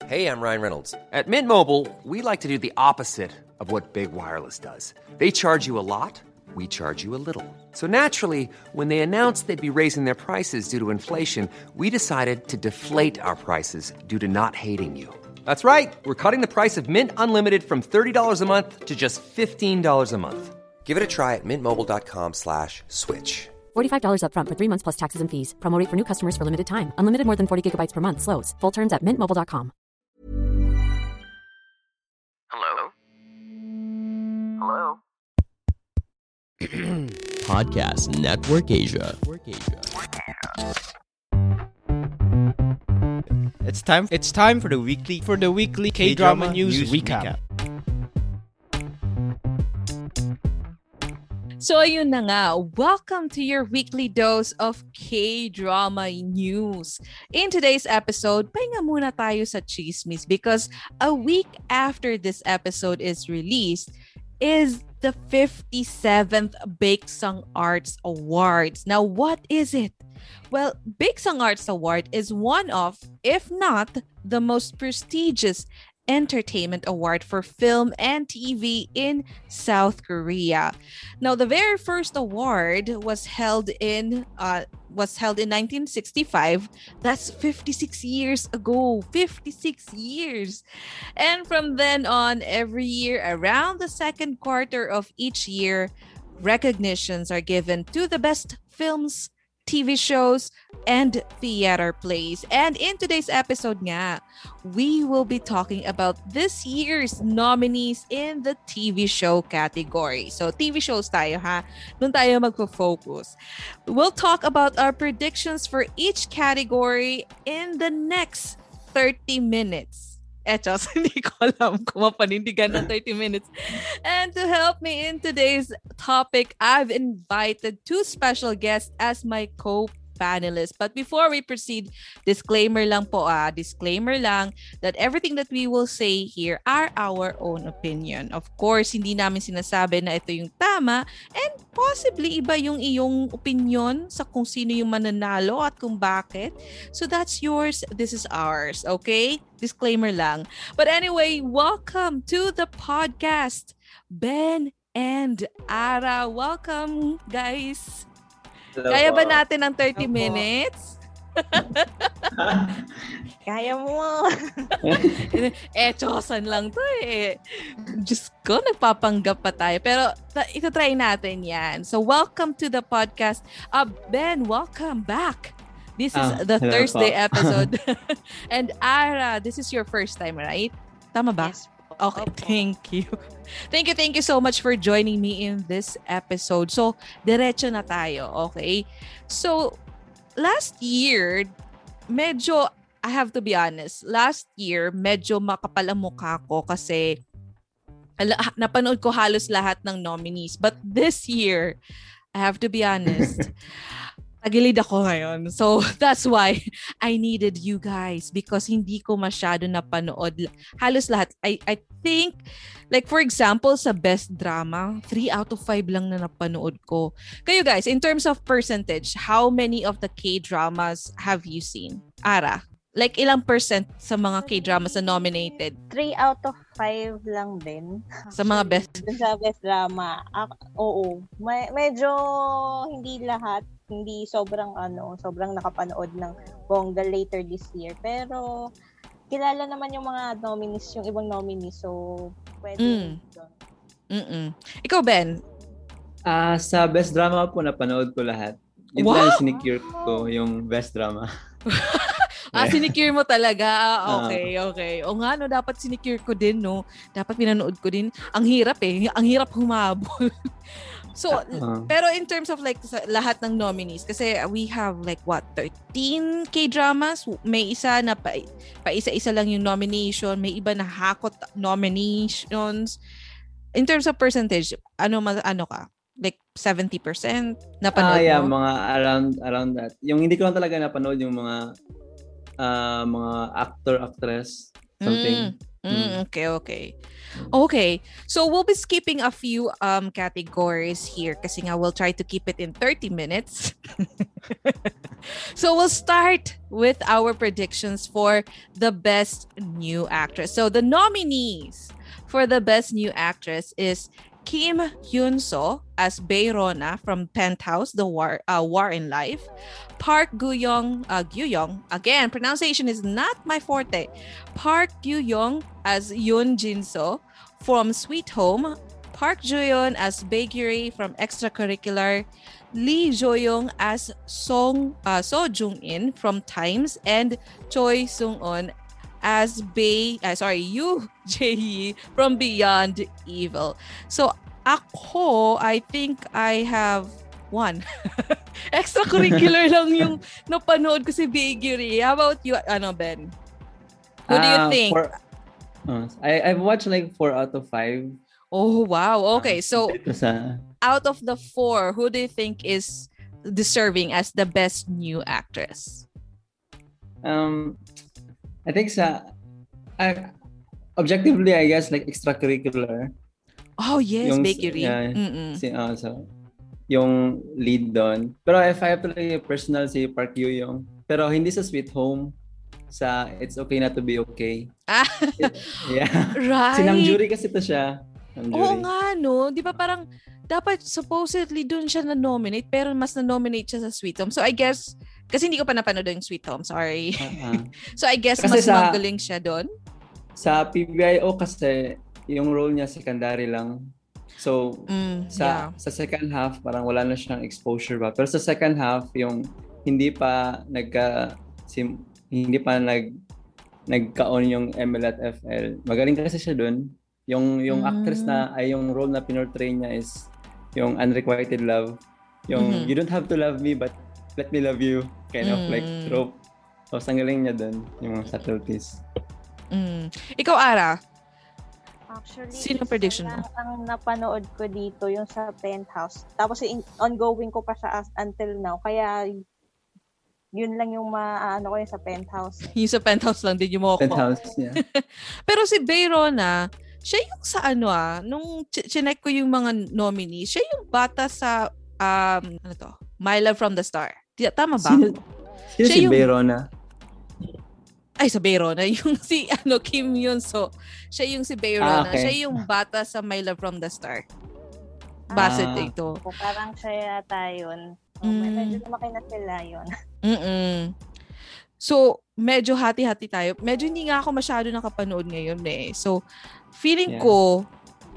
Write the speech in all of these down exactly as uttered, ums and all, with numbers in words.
Hey, I'm Ryan Reynolds. At Mint Mobile, we like to do the opposite of what Big Wireless does. They charge you a lot, we charge you a little. So naturally, when they announced they'd be raising their prices due to inflation, we decided to deflate our prices due to not hating you. That's right. We're cutting the price of Mint Unlimited from thirty dollars a month to just fifteen dollars a month. Give it a try at mintmobile.com slash switch. forty-five dollars up front for three months plus taxes and fees. Promo rate for new customers for limited time. Unlimited more than forty gigabytes per month. Slows full terms at mint mobile dot com. Hello? Hello? Podcast Network Asia. It's time. It's time for the weekly for the weekly K-drama, K-drama news, news recap. recap. So ayun na nga, welcome to your weekly dose of K-drama news. In today's episode, pahinga muna tayo sa chismis because a week after this episode is released is the fifty-seventh Baeksang Arts Awards. Now, what is it? Well, Baeksang Arts Award is one of, if not the most prestigious entertainment award for film and T V in South Korea. Now, the very first award was held in uh, was held in nineteen sixty-five. That's fifty-six years ago. fifty-six years. And from then on, every year around the second quarter of each year, recognitions are given to the best films, T V shows, and theater plays. And in today's episode nga, we will be talking about this year's nominees in the T V show category. So, T V shows tayo ha. Doon tayo magpo-focus. We'll talk about our predictions for each category in the next thirty minutes. Eto, hindi ko alam kung mapanindigan ng thirty minutes. And to help me in today's topic, I've invited two special guests as my co-panelists. But before we proceed, disclaimer lang po ah, disclaimer lang that everything that we will say here are our own opinion. Of course, hindi namin sinasabi na ito yung tama and possibly iba yung iyong opinion sa kung sino yung mananalo at kung bakit. So that's yours, this is ours, okay? Disclaimer lang. But anyway, welcome to the podcast, Ben and Ara. Welcome, guys. Hello, Kaya ba po. natin ang thirty Hello, minutes? Kaya mo. Eh, chosan lang to eh. Diyos ko, nagpapanggap pa tayo. Pero ta- ito try natin yan. So, welcome to the podcast. Uh, Ben, welcome back. This is Ah, the hello Thursday po. episode. And Ara, this is your first time, right? Tama ba? Yes. Okay, Opo. thank you. Thank you, thank you so much for joining me in this episode. So, diretso na tayo, okay? So, last year, medyo, I have to be honest, last year, medyo makapal ang mukha ko kasi ala- napanood ko halos lahat ng nominees. But this year, I have to be honest, tagilid ako ngayon. So, that's why I needed you guys because hindi ko masyado napanood. Halos lahat. I, I think, like for example, sa best drama, three out of five lang na napanood ko. Kayo guys, in terms of percentage, how many of the K-dramas have you seen? Ara, like ilang percent sa mga K-dramas na nominated Three out of five lang din. sa mga best? Dun sa best drama. Ah, oo. May, medyo hindi lahat. Hindi sobrang ano, sobrang nakapanood ng bongga later this year. Pero kilala naman yung mga nominees, yung ibang nominees. So, pwede. Mm. Mm-mm. Ikaw, Ben? Ah, sa best drama po napanood ko lahat. Yun Wow! lang sinicure ko yung best drama. Ah, sinicure mo talaga. Ah, okay, okay. O nga, no, dapat sinicure ko din, no? Dapat pinanood ko din. Ang hirap eh. Ang hirap humabol. So, Uh-huh. pero in terms of like sa lahat ng nominees, kasi we have like what, thirteen K-dramas? May isa na pa, pa isa-isa lang yung nomination. May iba na hakot nominations. In terms of percentage, ano ma- ano ka? Like seventy percent napanood Ah, yeah, mo? mga around around that. Yung hindi ko lang talaga napanood yung mga ah, mga actor, actress, something. Mm, okay, okay. Okay. So we'll be skipping a few um categories here kasi nga we'll try to keep it in thirty minutes. So we'll start with our predictions for the best new actress. So the nominees for the best new actress is Kim Hyun-soo as Bayrona from Penthouse, The War uh, War in Life. Park Goo-young, uh, Goo-young, again, pronunciation is not my forte. Park Goo-young as Yoon Jin-soo from Sweet Home. Park Jo-yeon as Baekhyun from Extracurricular. Lee Jo-young as Song uh, So Jung-in from Times, and Choi Sung-on as Bae, uh, sorry, Yoo Jae-hee from Beyond Evil. So ako, I think I have one. Extracurricular lang yung napanood ko si Baekhyun. How about you, ano, Ben? Who do you Ah, think? For, uh, I, I've watched like four out of five. Oh, wow. Okay, so Dito sa, out of the four, who do you think is deserving as the best new actress? um, I think sa, I, objectively, I guess, like extracurricular. Oh, yes, Yung- Baekhyun. yeah. Mm-mm. Si, uh, so, yung lead doon. Pero if I have to like personal, si Park Yoo-young. Pero hindi sa Sweet Home. Sa It's Okay Not to Be Okay. Ah, Yeah. right. Si Namjoon kasi to siya. Namjoon. Oo nga, no? Di ba parang dapat supposedly dun siya na-nominate pero mas na-nominate siya sa Sweet Home. So I guess, kasi hindi ko pa napanood yung Sweet Home, sorry. Uh-uh. So I guess Kasi mas sa- magaling siya dun. Sa P B I O kasi, yung role niya secondary lang. So, Mm, sa yeah. sa second half, parang wala na siyang exposure ba. Pero sa second half, yung hindi pa nagka, sim, hindi pa nag nagka-on yung M L at F L. Magaling kasi siya dun. Yung yung Mm. actress na ay yung role na pinortray niya is yung unrequited love. Yung Mhm. you don't have to love me but let me love you kind of like Mm. trope. So, ang galing niya dun, yung mga subtleties. Mm. Ikaw, Ara, Actually, Sino isa prediction lang mo? ang napanood ko dito, yung sa Penthouse. Tapos yung ongoing ko pa siya as, until now. Kaya yun lang yung maano ko yung sa Penthouse. yung sa Penthouse lang din yung mo ko. Penthouse, yeah. Pero si Bayrona, siya yung sa ano ah, nung ch- chinek ko yung mga nominees, siya yung bata sa, um, ano to, My Love from the Star. Di- Tama ba? Sino, sino Siya si yung- Bayrona? Ay, sa Bayrona. Yung si ano, Kim Hyun-soo. Siya yung si Bayrona. Ah, okay. Siya yung bata sa My Love from the Star. Base Ah. dito. So, parang siya yata yun. So, Mm. medyo lumaki na sila yun. Mm-mm. So, medyo hati-hati tayo. Medyo hindi nga ako masyado nakapanood ngayon eh. So, feeling Yeah. ko,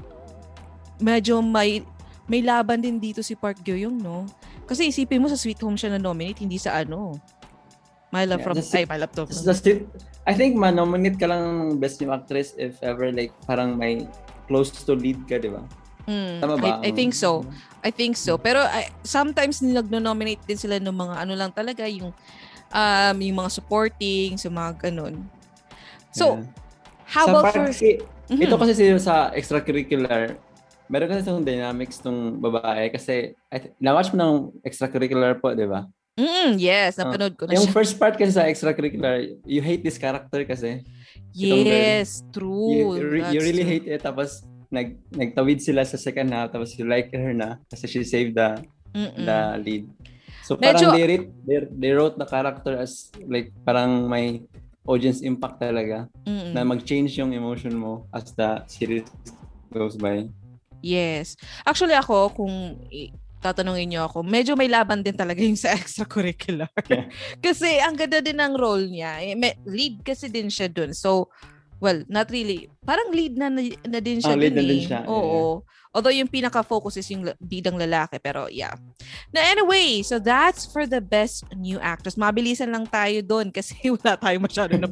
medyo may may laban din dito si Park Gyo-young, no? Kasi isipin mo sa Sweet Home siya na-nominate, hindi sa ano. My Love Yeah, from... just- Ay, My Love from... Just, just it, I think ma-nominate ka lang ng Best New Actress if ever like parang may close to lead ka, di ba? Mm, Tama ba? I, I think so. I think so. Pero I, sometimes nag-nominate din sila ng mga ano lang talaga, yung um yung mga supporting, so mga ganun. So, Yeah. how Sa about part for... kasi, Mhm. ito kasi sa- sa extracurricular, meron kasi itong dynamics ng babae kasi I th- na-watch mo ng extracurricular po, di ba? Mm, yes, napanood ko na Yung siya. first part kasi sa extracurricular, you hate this character kasi. itong girl. Yes, true. You, you, re- you That's really true. hate it. Tapos, nag, nagtawid sila sa second half. Tapos, you like her na kasi she saved the, Mm-mm. the lead. So, Medyo- parang they, writ- they, they wrote the character as like, parang may audience impact talaga Mm-mm. na mag-change yung emotion mo as the series goes by. Yes. Actually ako, kung i- tatanungin niyo ako, medyo may laban din talaga yung sa extracurricular. Yeah. Kasi ang ganda din ng role niya. Eh, may, lead kasi din siya dun. So, well, not really. Parang lead na na, na din siya Ah, lead dun na eh. din siya, Oo. Although yung pinaka-focus is yung la- bidang lalaki. Pero yeah. Now anyway, so that's for the best new actress. Mabilisan lang tayo dun kasi wala tayo masyado na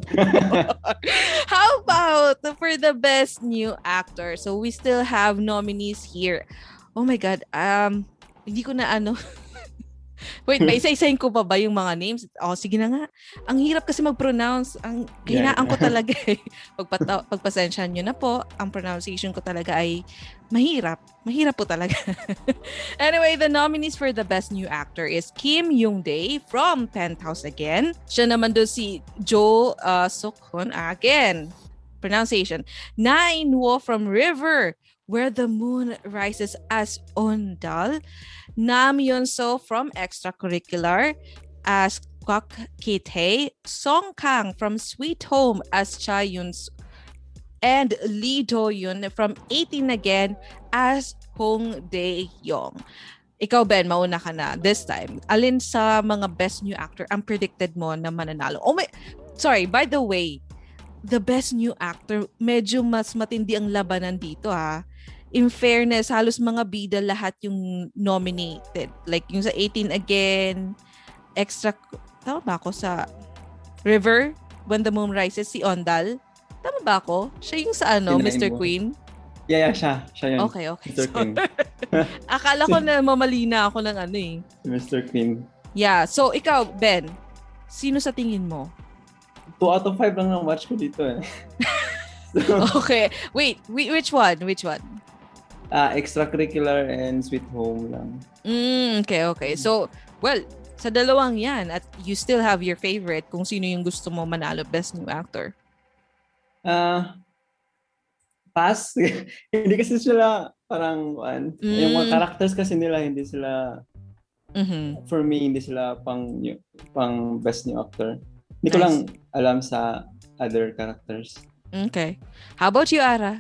How about for the best new actor? So we still have nominees here. Oh my God. Um, hindi ko na ano. Wait, may isa-isahin ko pa ba yung mga names? Oh, sige na nga. Ang hirap kasi mag-pronounce. Ang Yeah. hinaan ko talaga eh. Pagpata- pagpasensyahan nyo na po, ang pronunciation ko talaga ay mahirap. Mahirap po talaga. Anyway, the nominees for the best new actor is Kim Young-dae from Penthouse again. Siya naman doon si Jo uh, Suk-hoon again. pronunciation. Na In-woo from River, Where the Moon Rises as Ondal. Nam Yeon-so from Extracurricular as Kwak Ki-tae. Song Kang from Sweet Home as Cha Yun-soo. And Lee Do-yoon from eighteen Again as Hong Dae-yong. Ikaw, Ben, mauna ka na this time. Alin sa mga best new actor ang predicted mo na mananalo? Oh my, sorry, by the way, the best new actor, medyo mas matindi ang labanan dito ha. In fairness, halos mga bida lahat yung nominated. Like yung sa eighteen Again, extra, tama ba ako sa River, When the Moon Rises, si Ondal? Tama ba ako? Siya yung sa ano, Mister Queen? Yeah, yeah, siya. Siya yun. Okay, okay. Mister Queen. Akala ko na mamali na ako ng ano eh. Mister Queen. Yeah, so ikaw, Ben, sino sa tingin mo? two out of five lang ng watch ko dito eh. So, okay, wait, wait, which one? Which one? Uh, Extracurricular and Sweet Home lang. Mm, okay, okay. So, well, sa dalawang yan, at you still have your favorite kung sino yung gusto mo manalo Best New Actor. Uh, pass. Hindi kasi sila parang, one, mm. yung mga characters kasi nila, hindi sila, mm-hmm. for me, hindi sila pang, pang Best New Actor. Hindi ko nice. lang alam sa other characters. Okay. How about you, Ara?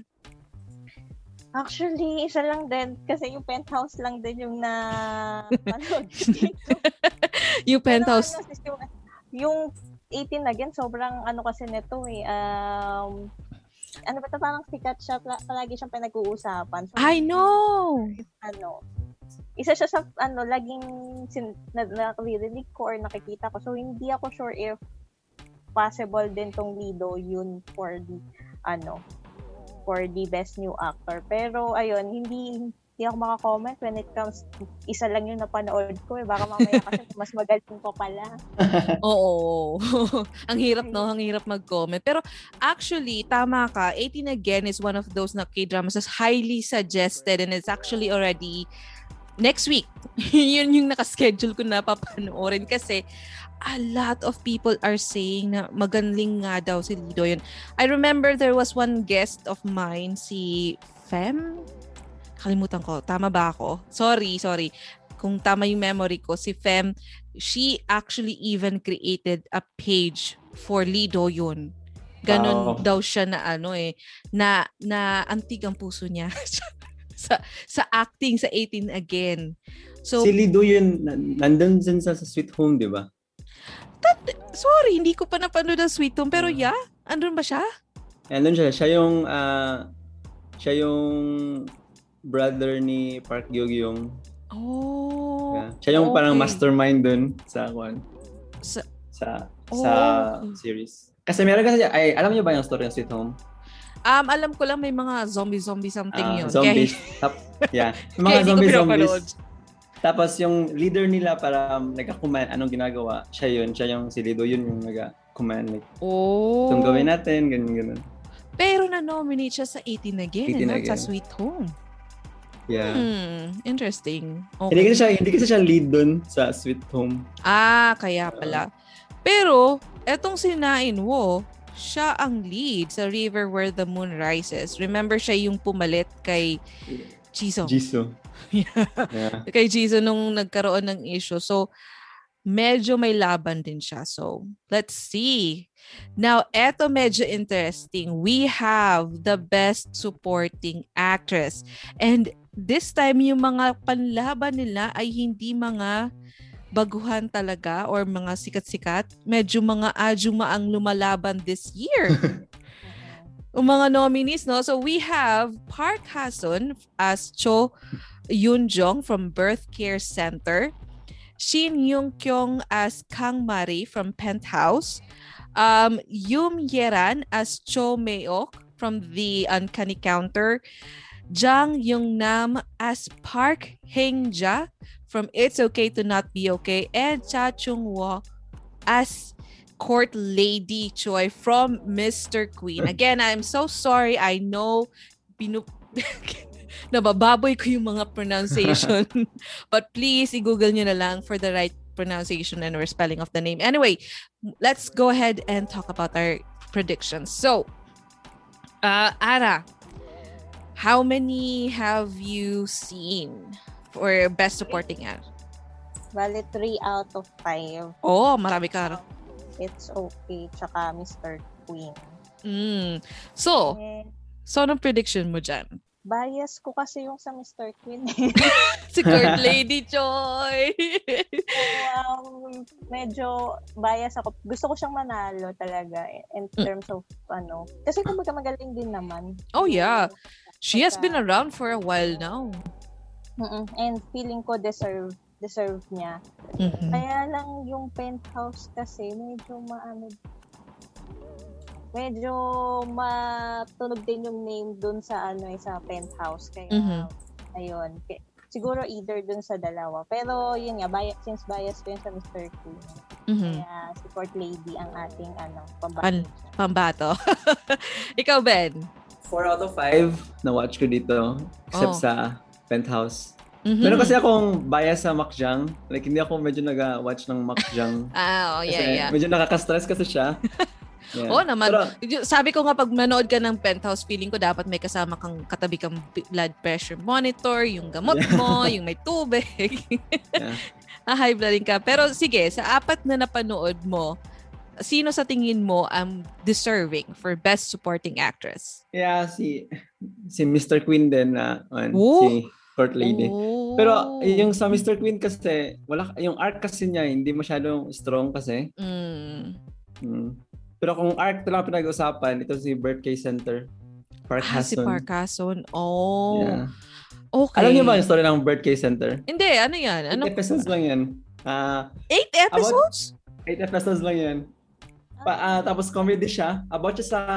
Actually, isa lang din. Kasi yung Penthouse lang din yung na... ano, dito. Yung Penthouse. Ano, yung, yung eighteen Again, sobrang ano kasi nito eh. Um, ano ba ito? Parang sikat siya. Palagi siyang pinag-uusapan. So, I know! Ano, isa siya sa, ano, laging sin, na, na-rinig ko or nakikita ko. So, hindi ako sure if possible din tong Lido yun for the, ano, for the Best New Actor. Pero, ayun, hindi, hindi ako makakomment when it comes to, isa lang yung napanood ko eh. Baka mamaya kasi mas magaling pa pala. Oo. Ang hirap, no? Ang hirap mag-comment. Pero, actually, tama ka. eighteen Again is one of those na K-dramas that's highly suggested and it's actually already next week. Yun yung nakaschedule ko na papanoorin kasi a lot of people are saying na magaling nga daw si Lee Do-yoon. I remember there was one guest of mine, si Fem. Kalimutan ko. Tama ba ako? Sorry, sorry. Kung tama yung memory ko, si Fem, she actually even created a page for Lee Do-yoon. Ganon wow. daw siya na ano eh, na, na antig ang puso niya. sa sa acting sa eighteen Again. So si Lee Do-yoon nandun din sa, sa Sweet Home, di ba? Tat- sorry, hindi ko pa napanood ang Sweet Home pero yeah, andun ba siya? Andun siya. Siya yung uh, siya yung brother ni Park Gyo-gyung. Oh. Yeah. Siya yung okay. parang mastermind dun sa kwan. Sa sa oh. sa series. Kasi meron kasi ay alam niyo ba yung story ng Sweet Home? Um, alam ko lang may mga zombie-zombie something uh, yun. Zombies. Kaya... yeah. Mga zombie-zombies. Tapos yung leader nila para um, nagka-command, anong ginagawa? Siya yun. Siya yung si Lee Do-yoon yung nagka-command. Like, oh. itong gawin natin, ganyan-ganyan. Pero na-nominate siya sa eighteen Again, eighteen not again. Sa Sweet Home. Yeah. Hmm, interesting. Okay. Hindi kasi siya, hindi kasi siya lead dun sa Sweet Home. Ah, kaya pala. Pero, etong si Na In-woo, siya ang lead sa River Where the Moon Rises. Remember siya yung pumalit kay Jisoo. Jisoo. yeah. yeah. Kay Jisoo nung nagkaroon ng issue. So, medyo may laban din siya. So, let's see. Now, eto medyo interesting. We have the Best Supporting Actress. And this time, yung mga panlaban nila ay hindi mga baguhan talaga or mga sikat-sikat. Medyo mga ajuma ang lumalaban this year. Yung mga nominees, no? So we have Park Ha-sun as Cho Yoon-jong from Birth Care Center. Shin Young-kyung as Kang Mari from Penthouse. Um, Yoon Ye-ran as Cho Mae-ok from The Uncanny Counter. Jang Young-nam as Park Hae-ja from It's Okay to Not Be Okay, and Cha Chung-woo as Court Lady Choi from Mister Queen. Again, I'm so sorry. I know pinu nabababoy ko yung mga pronunciation. But please, i-google nyo na lang for the right pronunciation and or spelling of the name. Anyway, let's go ahead and talk about our predictions. So, Uh, Ara, how many have you seen for Best Supporting Actor? Bale, three out of five. Oh, marami ka. It's Okay, tsaka Mister Queen. Mm. So, Eh, so anong prediction mo dyan? bias ko kasi yung sa Mister Queen. Si Court Lady Choi. um, medyo bias ako. Gusto ko siyang manalo talaga in terms of ano. Kasi kumbaga magaling din naman. Oh yeah. She has been around for a while now. Mm-mm. And feeling ko deserve deserve niya. Mhm. Kaya lang yung Penthouse kasi medyo maano medyo matunog din yung name dun sa ano eh, sa Penthouse. Kaya Mhm. ayun. K- siguro either dun sa dalawa. Pero yun nga, bias, since bias ko yun sa Mister Queen. Mhm. Kaya si Court Lady ang ating ano, An- pambato. Pambato. Ikaw, Ben? four out of five na watch ko dito. Except Oh. sa Penthouse. Mhm. Meron kasi akong bias sa Makjang. Like, hindi ako medyo nag-watch ng Makjang. Ah, oh, yeah, Kasi yeah. medyo nakaka-stress kasi siya. Yeah. Oo naman. Pero, Y- Sabi ko nga pag manood ka ng Penthouse, feeling ko dapat may kasama kang katabi kang b- blood pressure monitor, yung gamot mo, yung may tubig. yeah. Ah, high blooding ka. Pero sige, sa apat na napanood mo, sino sa tingin mo ang deserving for Best Supporting Actress? Yeah, si si Mister Queen din na on, Oh. si Court Lady. Oh. Pero yung sa Mister Queen kasi wala yung arc kasi niya hindi masyadong strong kasi. Mm. Hmm. Pero kung arc na lang pinag-usapan, ito si Birthday Center. Park Ah, si Hason. Park Hason. Oh. Yeah. Okay. Alam niyo ba yung story ng Birthday Center? Hindi, ano yan? Ano? Eight episodes lang yan. Ah, Eight episodes? eight episodes lang yan. Pa, ah, tapos comedy siya. About siya sa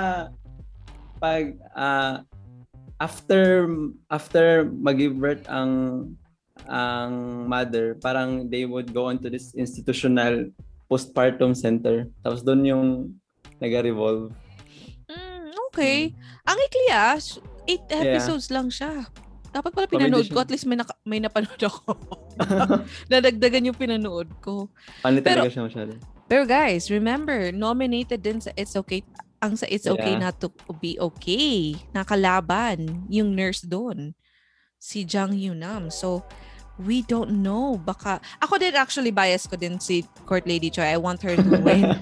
pag ah, after after mag-give birth ang ang mother, parang they would go into this institutional postpartum center. Tapos doon yung nag-revolve. Mm, okay. Ang ikli ah. Eight Yeah. episodes lang siya. Dapat pala Comedy pinanood siya. ko. At least may, naka- may napanood ako. Nadagdagan yung pinanood ko. Funny Pero- talaga siya masyado. Pero guys, remember, nominated din sa It's Okay, ang sa It's Okay Yeah. Not to Be Okay. Nakalaban yung nurse doon. Si Jang Yoonam. So, we don't know. Baka, ako din actually bias ko din si Court Lady Choi. I want her to win.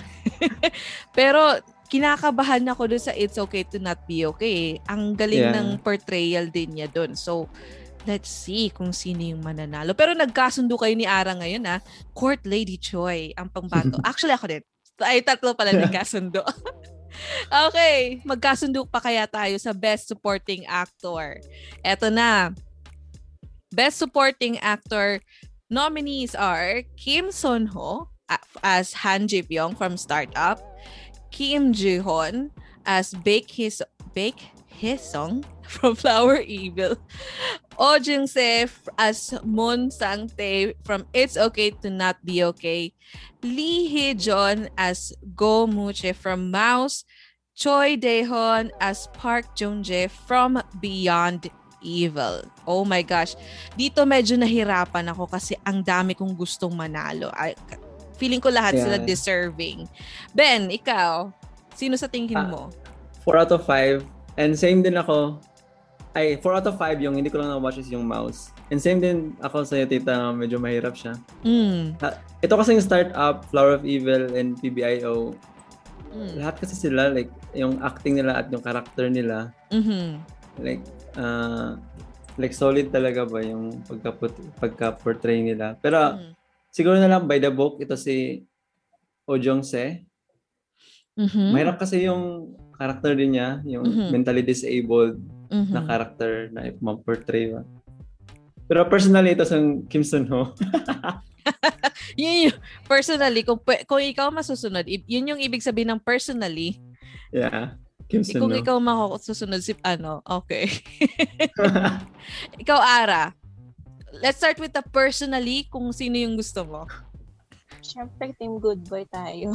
Pero, kinakabahan ako doon sa It's Okay to Not Be Okay. Ang galing Yeah. ng portrayal din niya doon. So, let's see kung sino yung mananalo. Pero nagkasundo kayo ni Ara ngayon ha. Court Lady Choi ang pangbato. Actually ako din. Ay, tatlo pala nagkasundo. Okay, magkasundo pa kaya tayo sa Best Supporting Actor. Eto na. Best Supporting Actor nominees are Kim Son-ho as Han Ji-pyong from Startup, Kim Ji-hoon as Baek His Baek Hye-sung from Flower Evil, Oh Jung-se as Moon Sang-tae from It's Okay to Not Be Okay, Lee Hee-jeon as Go Moo-che from Mouse, Choi Dae-hoon as Park Jung-jae from Beyond Evil. Oh my gosh. Dito medyo nahirapan ako kasi ang dami kong gustong manalo. I, feeling ko lahat Yeah. sila deserving. Ben, ikaw, sino sa tingin Ah. mo? four out of five. And same din ako. Ay, four out of five yung hindi ko lang na-watch is yung Mouse. And same din ako sa'yo, tita, medyo mahirap siya. Mm. Ha, ito kasi yung Startup, Flower of Evil, and P B I O. Mm. Lahat kasi sila, like, yung acting nila at yung character nila, Mhm. like, uh, like solid talaga ba yung pagka-put- pagka-portray nila. Pero, Mm. siguro na lang by the book, ito si Oh Jung-se. Mhm. Mahirap kasi yung character din niya, yung Mhm. mentally disabled Mhm. na character na ma-portray ba. Pero personally, ito sa Kim Sun-ho. Yun yung, personally, kung, pwe- kung ikaw masusunod, i- yun yung ibig sabihin ng personally. Yeah, Kim Eh, Kung Sun-ho. ikaw masusunod, si, ano, okay. Ikaw, Ara. Let's start with the personally, kung sino yung gusto mo. Siyempre, Team Good Boy tayo.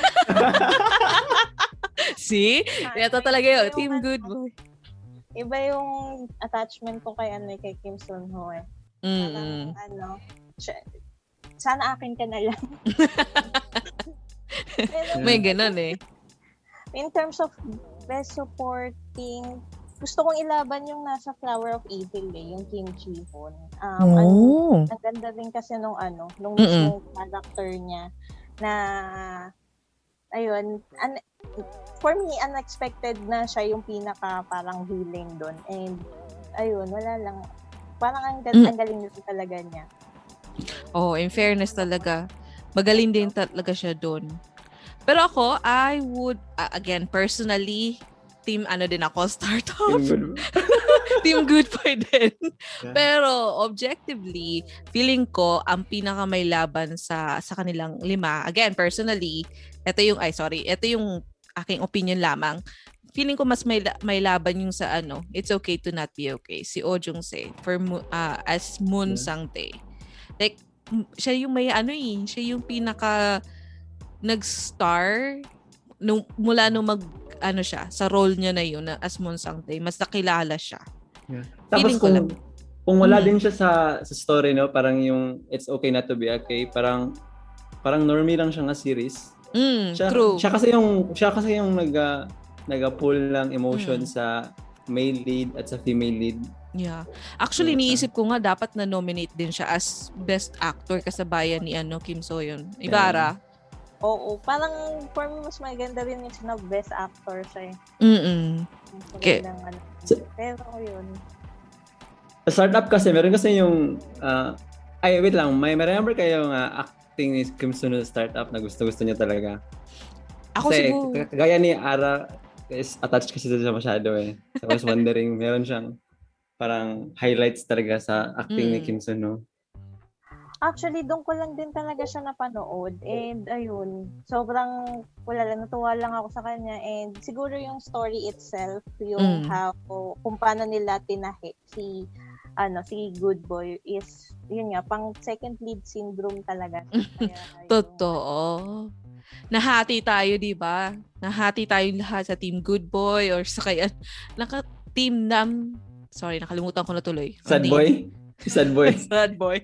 See? Ito talaga yun. Iba yung Team ano, Good Boy. Iba yung attachment ko kay, ano, kay Kim Sun-ho eh. Mm-mm. Parang, ano, siya- sana akin ka na lang. Pero, May ganun eh. in terms of best supporting, gusto kong ilaban yung nasa Flower of Evil eh, yung Kim Ji-hoon. Um, Oh. ano, ang ganda rin kasi nung ano, nung mismong character niya na, ayun, un- for me, unexpected na siya yung pinaka parang healing doon. And, ayun, wala lang. Parang ang, Mm. ang galing nito talaga niya. Oh, in fairness talaga. Magaling din talaga siya doon. Pero ako, I would, uh, again, personally, team ano din ako, startup. Team good. Team good boy din. Yeah. Pero objectively, feeling ko ang pinaka may laban sa sa kanilang lima. Again, personally, ito yung ay sorry, ito yung aking opinion lamang. Feeling ko mas may may laban yung sa ano, It's Okay to Not Be Okay. Si Oh Jung-se for uh, as Moon Yeah. Sang-tae. Like m- siya yung may ano eh, siya yung pinaka nag-star nung mula nung mag ano siya, sa role niya na yun na as Moon Sang-tae, mas nakilala siya. Yeah. Tapos Feeling ko kung, lang. kung wala Mm. din siya sa sa story, no, parang yung It's Okay Not to Be Okay, parang parang normie lang siya nga series. Mm, Siya, true. siya kasi yung siya kasi yung nag uh, nag-pull ng emotion Mm. sa male lead at sa female lead. Yeah. Actually, Yeah, niisip ko nga dapat na-nominate din siya as best actor kasabayan ni ano Kim So-yeon. Ibarra. Oo, parang for me, mas maganda rin yung na best actor siya eh. Mm. Okay. Magandang ano. So- Pero yun. Sa startup kasi meron kasi yung uh, ay wait lang, may remember kayo ng uh, acting ni Kim So-yeon sa startup na gusto-gusto niya talaga. Ako Kasi siguro. k- gaya ni Ara is attached kasi siya masyado eh. So I was wondering, meron siyang parang highlights talaga sa acting ni Mm. Kim So-yeon. Actually, doon ko lang din talaga siya napanood. And ayun, sobrang wala lang, natuwa lang ako sa kanya. And siguro yung story itself, yung Mm. how, kung paano nila tinahi si ano si Good Boy is, yun nga, pang second lead syndrome talaga. Kaya, ayun. Totoo. Nahati tayo, di ba? Nahati tayo lahat sa Team Good Boy or sa kaya naka-team Nam. Sorry, nakalimutan ko na tuloy. Sad Ang boy? Sad boy. Sad boy.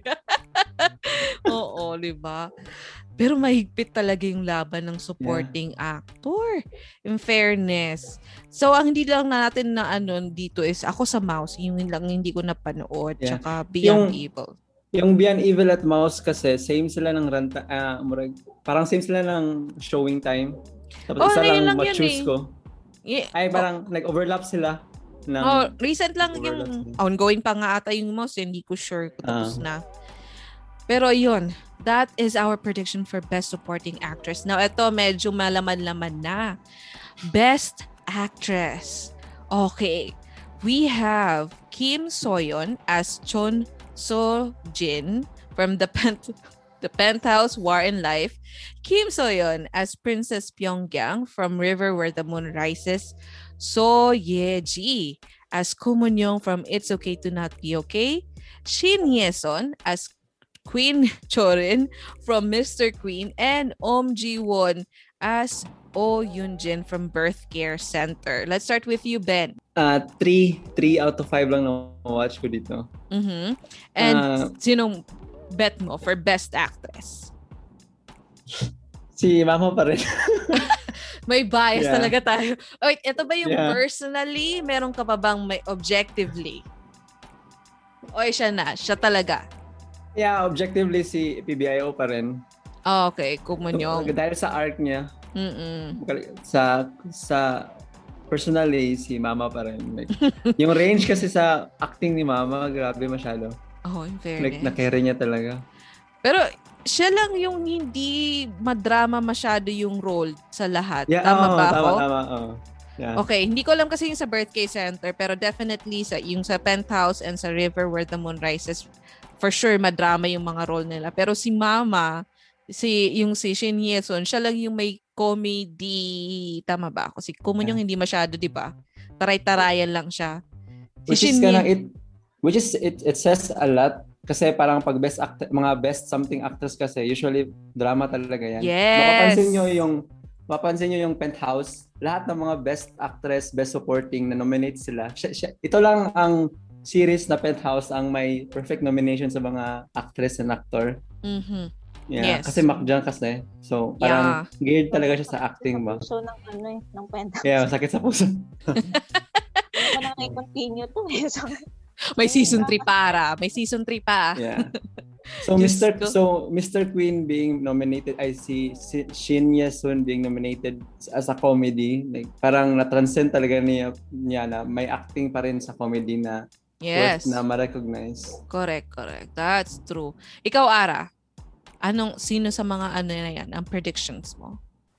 Oo, di ba? Pero mahigpit talaga yung laban ng supporting actor. In fairness. So, ang hindi lang natin na ano dito is ako sa Mouse, yung lang hindi ko napanood. Yeah. Tsaka Beyond Yung- Evil. Yung Beyond Evil at Mouse kasi same sila ng ranta, ah, murag- parang same sila ng showing time. Tapos Oh, isa na yun lang lang yun ma-choose eh. ko. Yeah. Ay, parang nag-overlap sila. Ng, Oh, recent lang overlap yung sila. ongoing pa nga ata yung Mouse. Hindi ko sure kung tapos Ah. na. Pero yun, that is our prediction for Best Supporting Actress. Now, ito medyo malaman-laman na. Best Actress. Okay. We have Kim So-yeon as Chon So-jin from the Pent- the Penthouse War and Life. Kim So-yeon as Princess Pyongyang from River Where the Moon Rises. So Ye-ji as Ko Moon-young from It's Okay to Not Be Okay. Shin Hye-sun as Queen Chorin from Mister Queen, and Om Ji-won as Oh Yoon-jin from Birth Care Center. Let's start with you, Ben. Ah, three, three out of five lang na watch ko dito. Mm-hmm. And Ah. sinong bet mo for Best Actress? Si Mama pa rin. May bias Yeah. talaga tayo. Oh, wait, ito ba yung Yeah. personally? Meron ka pa bang may objectively? O siya na, siya talaga. Yeah, objectively si P B I O pa rin. Oh, okay, Ko Moon-young. Dahil sa arc niya, Mm-mm. sa sa personally si Mama pa rin. Like, yung range kasi sa acting ni Mama, grabe masyado. Oh, in Like, fairness. na-carry niya talaga. Pero siya lang yung hindi madrama masyado yung role sa lahat. Yeah, Tama oo, ba tama, ako? tama, oo. Yeah. Okay, hindi ko alam kasi yung sa Birthday Center, pero definitely sa yung sa Penthouse and sa River Where the Moon Rises, for sure madrama yung mga role nila. Pero si Mama, si yung si Shin Hye-sun, siya lang yung may comedy. Tama ba ako? Si Ko Moon-young hindi masyado, di ba? Taray-tarayan lang siya. Si Which is Shin kana Hye- it which is it it says a lot kasi parang pag best act mga best something actress kasi usually drama talaga yan. Yes. Mapapansin nyo yung mapapansin nyo yung Penthouse, lahat ng mga best actress, best supporting na nominate sila. Siya, siya, ito lang ang series na Penthouse ang may perfect nomination sa mga actress and actor. Mhm. Yeah, Yes. kasi Macjan kasi. So, parang geared talaga siya sa acting ba? So, ng ano eh, ng penthouse. Yeah, sakit sa puso. Hindi ko na i-continue to eh. So, May season three para. May season three pa. Yeah. So, Diyos Mister ko. So, Mister Queen being nominated, I see si Shin Ye-sun being nominated as a comedy. Like, parang na-transcend talaga niya, niya na may acting pa rin sa comedy na Yes. worth na ma-recognize. Correct, correct. That's true. Ikaw, Ara, anong, sino sa mga ano na yan, ang predictions mo?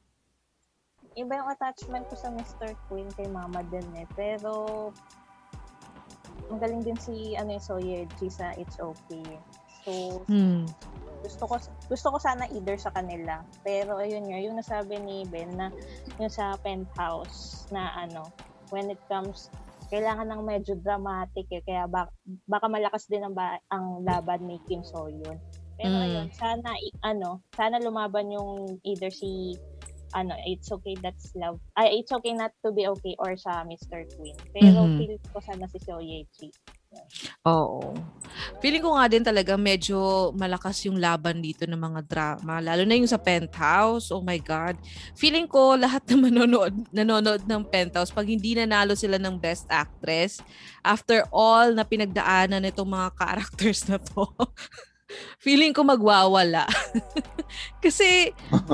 iba yung attachment ko sa Mister Queen kay Mama din eh. Pero, magaling din si ano, Soyeji sa It's Okay. So, Hmm. gusto ko gusto ko sana either sa kanila. Pero, ayun nga, yung nasabi ni Ben na yung sa Penthouse na ano, when it comes kailangan ng medyo dramatic eh. Kaya bak- baka malakas din ang, ba- ang laban ni Kim So-yeon. Pero Mm. ayun, sana, i- ano, sana lumaban yung either si, ano, It's Okay That's Love. Ay, It's Okay Not to Be Okay or sa Mister Queen. Pero Mhm. feel ko sana si Soyeji. Oo. Feeling ko nga din talaga medyo malakas yung laban dito ng mga drama. Lalo na yung sa Penthouse. Oh my God. Feeling ko lahat na manonood, nanonood ng Penthouse, pag hindi nanalo sila ng Best Actress, after all na pinagdaanan nitong mga characters na to, feeling ko magwawala. Kasi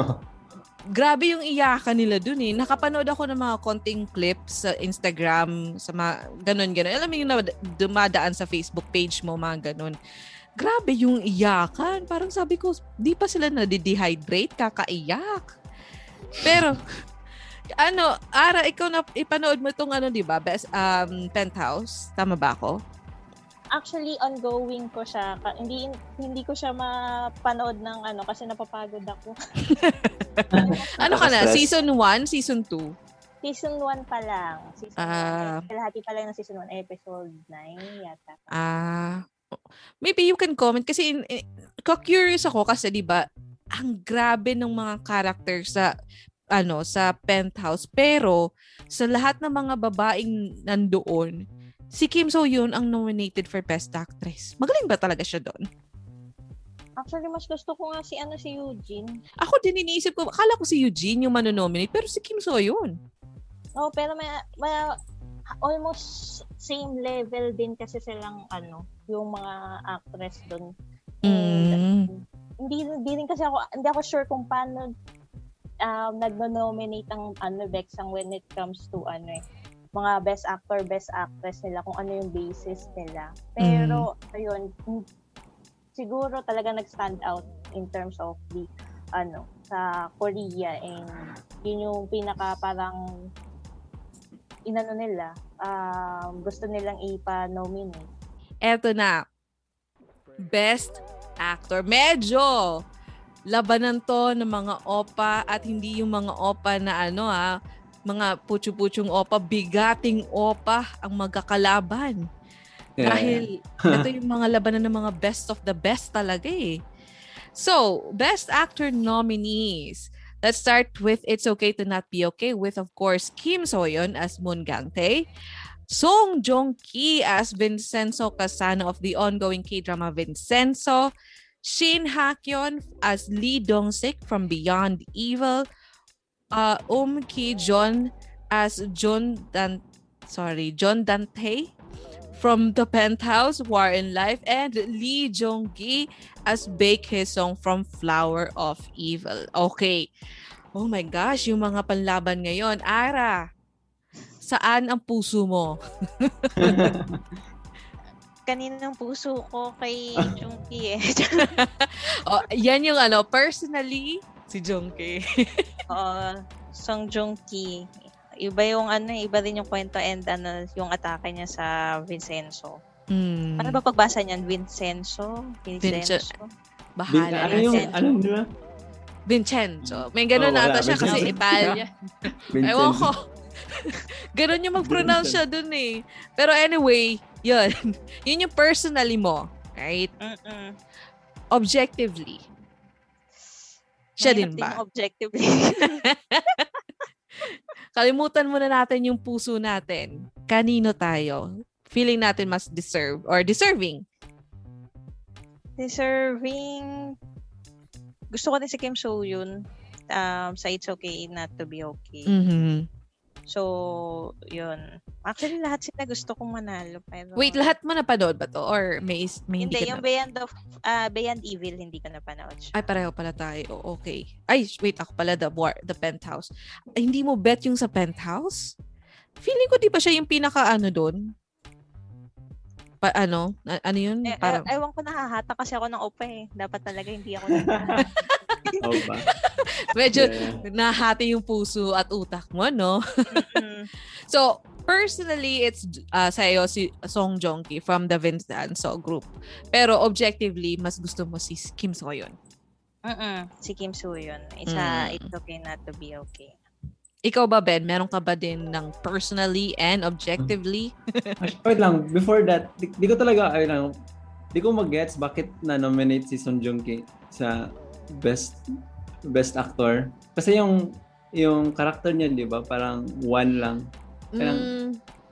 grabe yung iyakan nila dun eh. Nakapanood ako ng mga konting clips sa Instagram, sa mga ganun-ganun. Alam mo yung na- dumadaan sa Facebook page mo, mga ganun. Grabe yung iyakan. Parang sabi ko, di pa sila nadi-dehydrate, kakaiyak. Pero, ano, Ara, ikaw na ipanood mo itong ano, di ba? Best, um, Penthouse. Tama ba ako? Actually, ongoing ko siya. Ka- hindi hindi ko siya mapanood ng ano kasi napapagod ako. Ano ka na? Stress. Season one? Season two? Season one pa lang. Season Ah. one. Kalahati pa lang ng season one. Episode nine yata. Ah, maybe you can comment kasi in, in, curious ako kasi 'di ba ang grabe ng mga characters sa ano sa Penthouse pero sa lahat ng mga babaeng nandoon si Kim So-yeon ang nominated for Best Actress. Magaling ba talaga siya doon? Actually, mas gusto ko nga si ano si Eugene. Ako din iniisip ko, akala ko si Eugene yung manonominate pero si Kim So-yeon. Oh, pero may, may almost same level din kasi silang ano, yung mga actress doon. Mm. Hindi hindi rin kasi ako hindi ako sure kung paano um, nagno-nominate ang ano Bexang when it comes to ano eh, mga best actor, best actress nila, kung ano yung basis nila. Pero, mm. ayun, siguro talaga nag-stand out in terms of the, ano, sa Korea, and yun yung pinaka parang, inano nila, um, gusto nilang ipa-nominate. Eto na, Best Actor. Medyo labanan to ng mga opa at hindi yung mga opa na ano ha, mga putyo-putyong opa, bigating opa ang magkakalaban. Yeah. Dahil ito yung mga labanan ng mga best of the best talaga eh. So, Best Actor nominees. Let's start with It's Okay to Not Be Okay with, of course, Kim So-yeon as Moon Gang-tae, Song Joong-ki as Vincenzo Casano of the ongoing K-drama Vincenzo, Shin Ha-kyon as Lee Dong-sik from Beyond Evil, Uh, Um Ki-jeon as John Dan sorry John Dante from The Penthouse, War in Life, and Lee Jong-gi as Baek Hye-sung from Flower of Evil. Okay. Oh my gosh, yung mga panlaban ngayon. Ara, saan ang puso mo? Kaninang puso ko kay Jungki eh. Oh, yan yung ano, personally, si Jungki. Oo, Song Joong-ki. Iba yung ano, iba din yung kwento and ano, yung atake niya sa Vincenzo. Hmm. Ano ba pagbasa niyan? Vincenzo? Vincenzo? Bahala ano na yung, siya. ano nila? Vincenzo. May ganun Oh, wala. nata siya kasi Vincenzo. Italia. Vincenzo. Ewan ko. Ganun yung mag-pronounce siya dun eh. Pero anyway, yun. Yun yung personally mo. Right? Mm-mm. Objectively. Siya din ba? Objectively. Kalimutan muna natin yung puso natin. Kanino tayo? Feeling natin mas deserve or deserving. Deserving gusto ko din si Kim So-yoon um, sa It's Okay Not to Be Okay. Mhm. So, yun. Actually, lahat sila gusto kong manalo. Pero... Wait, lahat mo napanood ba to? Or may, may hindi, hindi, ka yung na? Beyond, of, uh, Beyond Evil, hindi ko napanood siya. Ay, pareho pala tayo. O, okay. Ay, wait, ako pala, the, war, the Penthouse. Ay, hindi mo bet yung sa Penthouse? Feeling ko di ba siya yung pinaka-ano doon? Pa, ano? A- ano yun? Eh, Parang... eh, ewan ko, nahahata kasi ako ng opa eh. Dapat talaga hindi ako Oh, ba? Medyo Yeah. nahati yung puso at utak mo, no? Mm. So, personally, it's uh, sa'yo si Song Joong-ki from the Vincenzo group. Pero objectively, mas gusto mo si Kim So-yeon. Mm-mm. Si Kim So-yeon. Isa, Mm. It's Okay Not to Be Okay. Ikaw ba, Ben? Meron ka ba din ng personally and objectively? Wait lang, before that, di, di ko talaga, ay lang, di ko mag-gets bakit na-nominate si Song Joong-ki sa best best actor. Kasi yung yung character niya, di ba, parang one lang. Parang, Mm,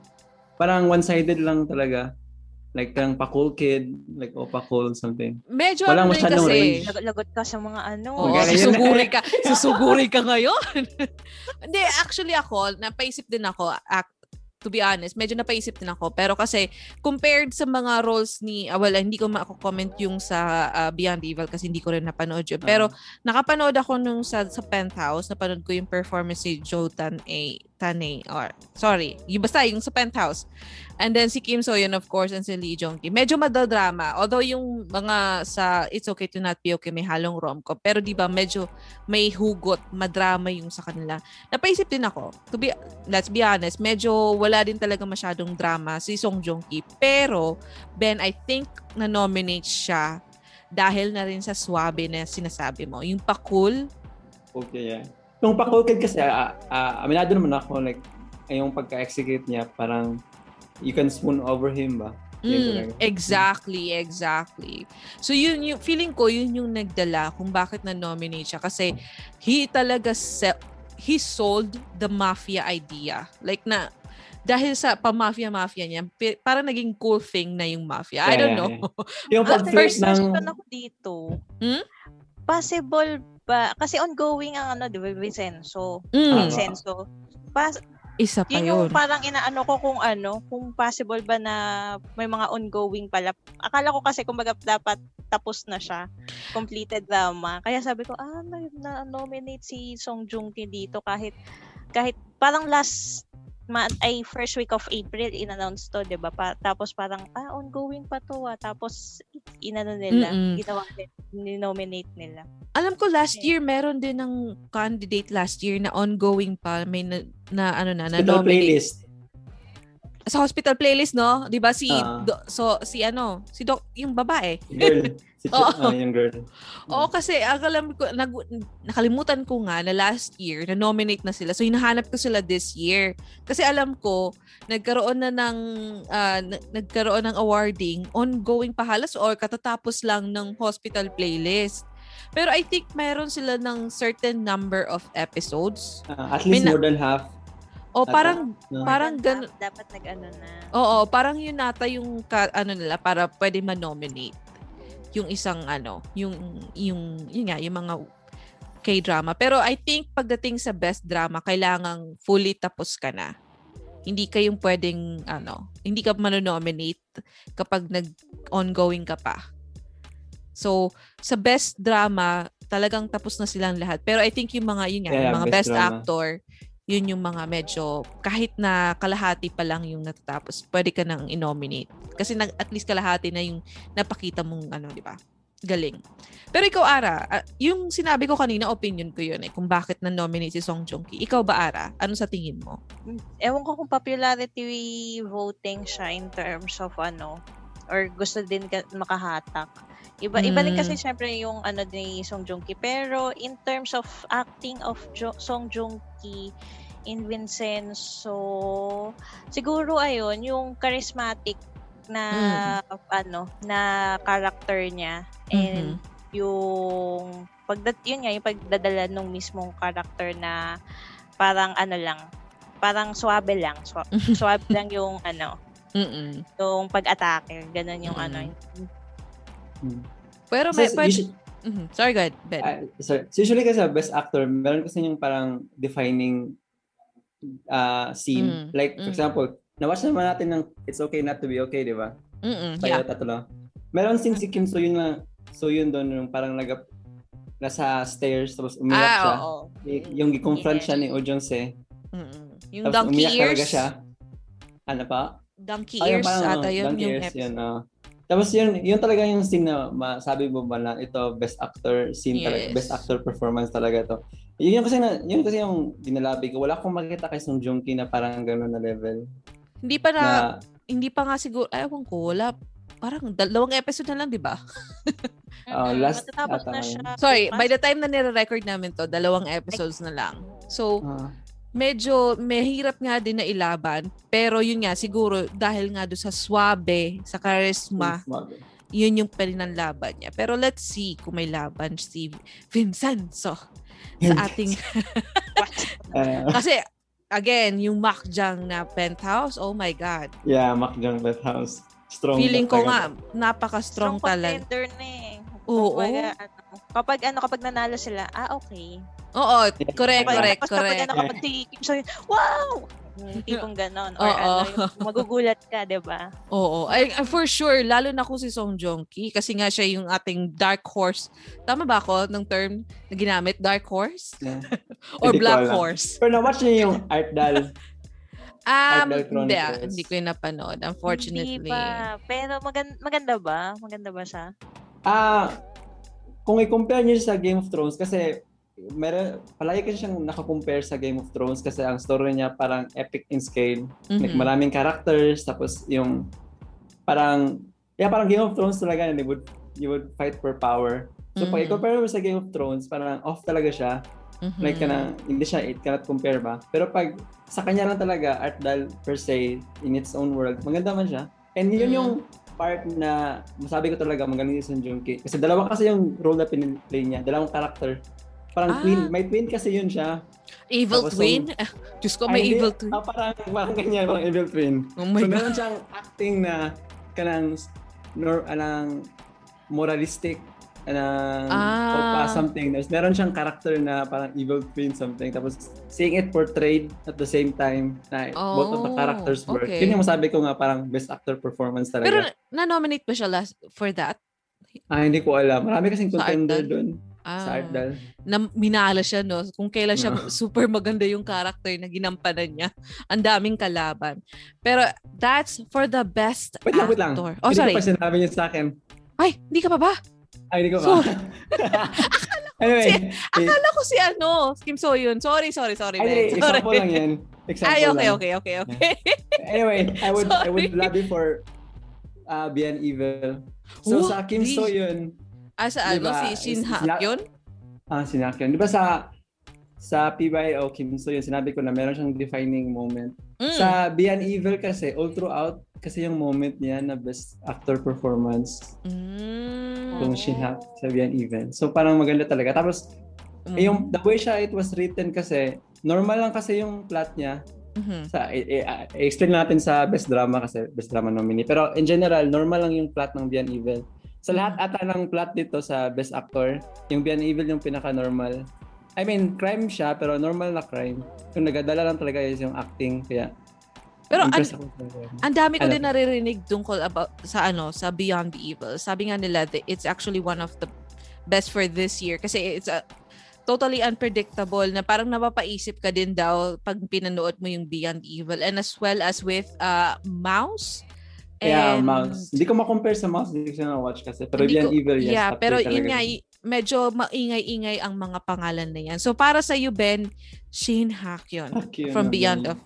parang one-sided lang talaga. Like, parang pa-cool kid, like, oh, pa-cool, something. medyo Walang ano rin masyadong kasi. range. Lag- Lagot ka sa mga ano. Oo, Maganda yun. susuguri ka. Susuguri ka ngayon. Hindi, actually ako, napaisip din ako, act, to be honest, medyo napaisip din ako. Pero kasi, compared sa mga roles ni, ah, well, hindi ko mako-comment yung sa uh, Beyond Evil kasi hindi ko rin napanood yun. Pero, nakapanood ako nung sa, sa Penthouse, napanood ko yung performance ni Joe Tan-A, Tan-A, or, sorry, yung basta, yung sa Penthouse. And then si Kim So-yeon, of course, and si Lee Jong-ki. Medyo madadrama. Although yung mga sa It's Okay to Not Be Okay, may halong rom-com. Pero di ba medyo may hugot, madrama yung sa kanila. Napaisip din ako, to be, let's be honest, medyo wala din talaga masyadong drama si Song Joong-ki. Pero, Ben, I think na-nominate siya dahil na rin sa swabe na sinasabi mo. Yung pa-cool. Okay, yeah. Yung pa-cool kid kasi, uh, uh, aminado naman ako, like, yung pagka-execute niya, parang, you can swoon over him ba? Mm, exactly, exactly. So yun yung feeling ko yun yung nagdala kung bakit na-nominate siya kasi he talaga se- he sold the mafia idea. Like na dahil sa pa-mafia-mafia niya, pi- parang naging cool thing na yung mafia. I Yeah, don't yeah, know. yeah. Yung At pag-flirt first, ng... Question ako dito. Hmm? Possible ba? Kasi ongoing ang ano, di ba, Vincenzo? Mm, Vincenzo. Pas- isa pa yun yun. yung parang inaano ko kung ano, kung possible ba na may mga ongoing pala. Akala ko kasi kumbaga dapat tapos na siya. Completed drama. Kaya sabi ko, ah, na-nominate si Song Joong-ki dito kahit kahit parang last month ay first week of April in-announce to, 'di ba? Pa, tapos parang ah ongoing pa to ah. Tapos inano nila, Mm-mm. ginawa nila, ni-nominate nila. Alam ko last year meron din ng candidate last year na ongoing pa, may na, na ano na, na Hospital nominate. playlist. Sa hospital playlist, no? 'Di ba si Ah. do, so si ano, si Doc, yung babae. Girl. Si Ch- Oo. ah, yung girl. Oo, kasi alam ko nag, nakalimutan ko nga na last year na nominate na sila. So hinahanap ko sila this year. Kasi alam ko nagkaroon na ng uh, nagkaroon ng awarding ongoing pa halos or katatapos lang ng hospital playlist. Pero I think mayroon sila ng certain number of episodes. Uh, at least May na- more than half. O Ata. parang No. parang Dapat- ganun. dapat nag-ano na. Oo, parang yun nata yung ka, ano nila para pwede ma-nominate yung isang ano, yung yung yun nga, yung mga K-drama. Pero I think pagdating sa best drama, kailangang fully tapos ka na. Hindi kayong pwedeng ano, hindi ka mano-nominate kapag nag-ongoing ka pa. So, sa best drama, talagang tapos na silang lahat. Pero I think yung mga yun nga, Yeah, yung mga best best, drama. actor, yun yung mga medyo kahit na kalahati pa lang yung natatapos, pwede ka nang i-nominate. Kasi nag, at least kalahati na yung napakita mong ano, di ba? Galing. Pero ikaw, Ara, uh, yung sinabi ko kanina, opinion ko yun eh, kung bakit na-nominate si Song Joong-ki. Ikaw ba, Ara? Ano sa tingin mo? Ewan ko kung popularity voting siya in terms of ano, or gusto din ka makahatak. Iba, iba din Mm. kasi syempre yung ano ni Song Joong-ki. Pero in terms of acting of jo- Song Joong-ki in Vincenzo, siguro ayun, yung charismatic na ano, na character niya and yung pagdat yun nga yung pagdadala nung mismong character na parang ano lang, parang swabe lang, swa- swabe lang yung ano, Mm-mm. yung pag-atake, ganun yung Mm. ano. Hmm. Pero may, Kasi pwede, usually- Mm-hmm. Sorry, go ahead, Ben. Uh, sorry. So usually kasi best actor, meron kasi yung parang defining uh, scene. Mm. Like, for Mm. example, na-watch naman natin ng It's Okay Not to Be Okay, di ba? Mm-mm, Tayo yeah. tatlo. Meron sin si Kim So Yun na So Yun doon yung parang nag nasa stairs tapos umiyak Ah, siya. oo. Y- yung i-confront Yes. siya ni Oh Jung-se. Mm-mm. Yung Tapos donkey umiyak talaga ears. siya. Ano pa? Donkey Ay, ears parang, ata yun donkey yung ears, episode. yun, ah. Tapos yun, yun talaga yung scene na masabi mo ba na ito best actor scene talaga, Yes. best actor performance talaga to. Yun yung kasi na, yun kasi yung dinalabi ko. Wala akong makita kay Song Joong Ki na parang gano'n na level. Hindi pa na, Na, hindi pa nga siguro, ay, ewan ko, wala. Parang dalawang episode na lang, di ba? uh, Mm-mm. last Matatapos ata na ngayon. siya. Sorry, bukas. by the time na nire-record namin to, dalawang episodes na lang. So, Ah, medyo mahirap nga din na ilaban. Pero yun nga, siguro dahil nga doon sa swabe, sa charisma, swabe. yun yung pinanlaban niya. Pero let's see kung may laban si Vincenzo sa ating... Uh, Kasi, again, yung Makjang na penthouse, oh my God. yeah, Mac Jung Beth House. Strong. Feeling ko talaga. nga, napaka-strong Strong talaga. contender na eh. Oo. Kumbaga, ano, kapag ano, kapag nanalo sila, ah, okay. Oo, correct, Kapag, correct, tapos kapag correct. ano, kapag si Kim So Yun, wow! Yung tipong ganon. Or Oo. ano, yung magugulat ka, di ba? Oo. Ay, ay, for sure, lalo na kung si Song Joong Ki kasi nga siya yung ating dark horse. Tama ba ako ng term na ginamit? Dark horse? Yeah. Or Hindi ko black alam. horse? Pero na-watch niyo yung Art Dal. Um, Art Dal hindi, ah, Chronicles. hindi ko yung napanood, unfortunately. Hindi pa. Pero maganda, maganda ba? Maganda ba siya? Ah, kung i-compare niyo sa Game of Thrones kasi meron palagi kasi siyang naka-compare sa Game of Thrones kasi ang story niya parang epic in scale. Like Mhm. maraming characters tapos yung parang yeah, parang Game of Thrones talaga you would you would fight for power. So pag Mhm. i-compare mo sa Game of Thrones, parang off talaga siya. Mhm. Like kana hindi siya it cannot compare ba. Pero pag sa kanya lang talaga Art Dal per se in its own world, maganda man siya. And yun Mhm. yung part na masabi ko talaga magaling si Song Joong Ki. Kasi dalawa kasi yung role na pinplay niya, dalawang character. Parang Ah. twin, may twin kasi yun siya. Evil Tapos twin? Ah, Diyos ko, may Ay, hindi. evil twin. Ah, parang, parang ganyan, parang evil twin. Oh my so God. meron siyang acting na kanang nor, anang moralistic anang Ah. opa something. Tapos meron siyang character na parang evil twin something. Tapos seeing it portrayed at the same time na both of the Oh, characters work. okay. Yun yung masabi ko nga parang best actor performance talaga. Pero na-nominate ba siya last for that? ah, hindi ko alam. Marami kasing Sa contender Art Dal? doon Ah, sa Art Dal. na minala siya, no? Kung kailan siya Ah. super maganda yung character na ginampanan niya. Ang daming kalaban. Pero that's for the best Wait lang, wait lang. actor. Oh, Hindi sorry. ko pa sinabi niya sa akin. Ay, hindi ka pa ba? Ay, hindi ko So- pa. anyway, si- Akala ko si ano, Kim So Yun. Sorry, sorry, sorry. ay, Ben. hindi, Sorry. example lang yan. Example Ay, okay, lang. okay, okay, okay. Anyway, I would I would Sorry. lobby for uh, Bien Evil. So Oh, sa Kim di- So Yun, Ah, sa ano, Diba, si Shin is- Ha sila- yun? ah sinak yun. Di ba sa sa P Y O Kim So Yun, sinabi ko na meron siyang defining moment. Mm. Sa Bien Evil kasi, all throughout, kasi yung moment niya na best actor performance Mm. kung Shin Ha sa Bien Evil. So parang maganda talaga. Tapos, Mm. eh, yung the way siya it was written kasi, normal lang kasi yung plot niya. Mhm. Sa i- i- i-explain natin sa best drama kasi best drama nominee. Pero in general, normal lang yung plot ng Bien Evil. Sa lahat ata ng plot dito sa best actor, yung Bien Evil yung pinaka-normal. I mean, crime siya pero normal na crime. Yung nagadala lang talaga is yung acting kaya Pero an- impressed ako sa- ang dami ko Ano? din naririnig tungkol about sa ano, sa Beyond the Evil. Sabi nga nila that it's actually one of the best for this year kasi it's a totally unpredictable na parang napapaisip ka din daw pag pinanood mo yung Beyond Evil, and as well as with uh Mouse. Yeah, And- Mouse. Hindi ko ma-compare sa Mouse, hindi ko siya na-watch kasi. Pero Hindi Bien ko- Evil, yes. Yeah, top pero tier yun talaga nga, siya. y- medyo maingay-ingay ang mga pangalan na yan. So para sa iyo, Ben, Shin Ha-kyun Ha-kyun from naman. Beyond of...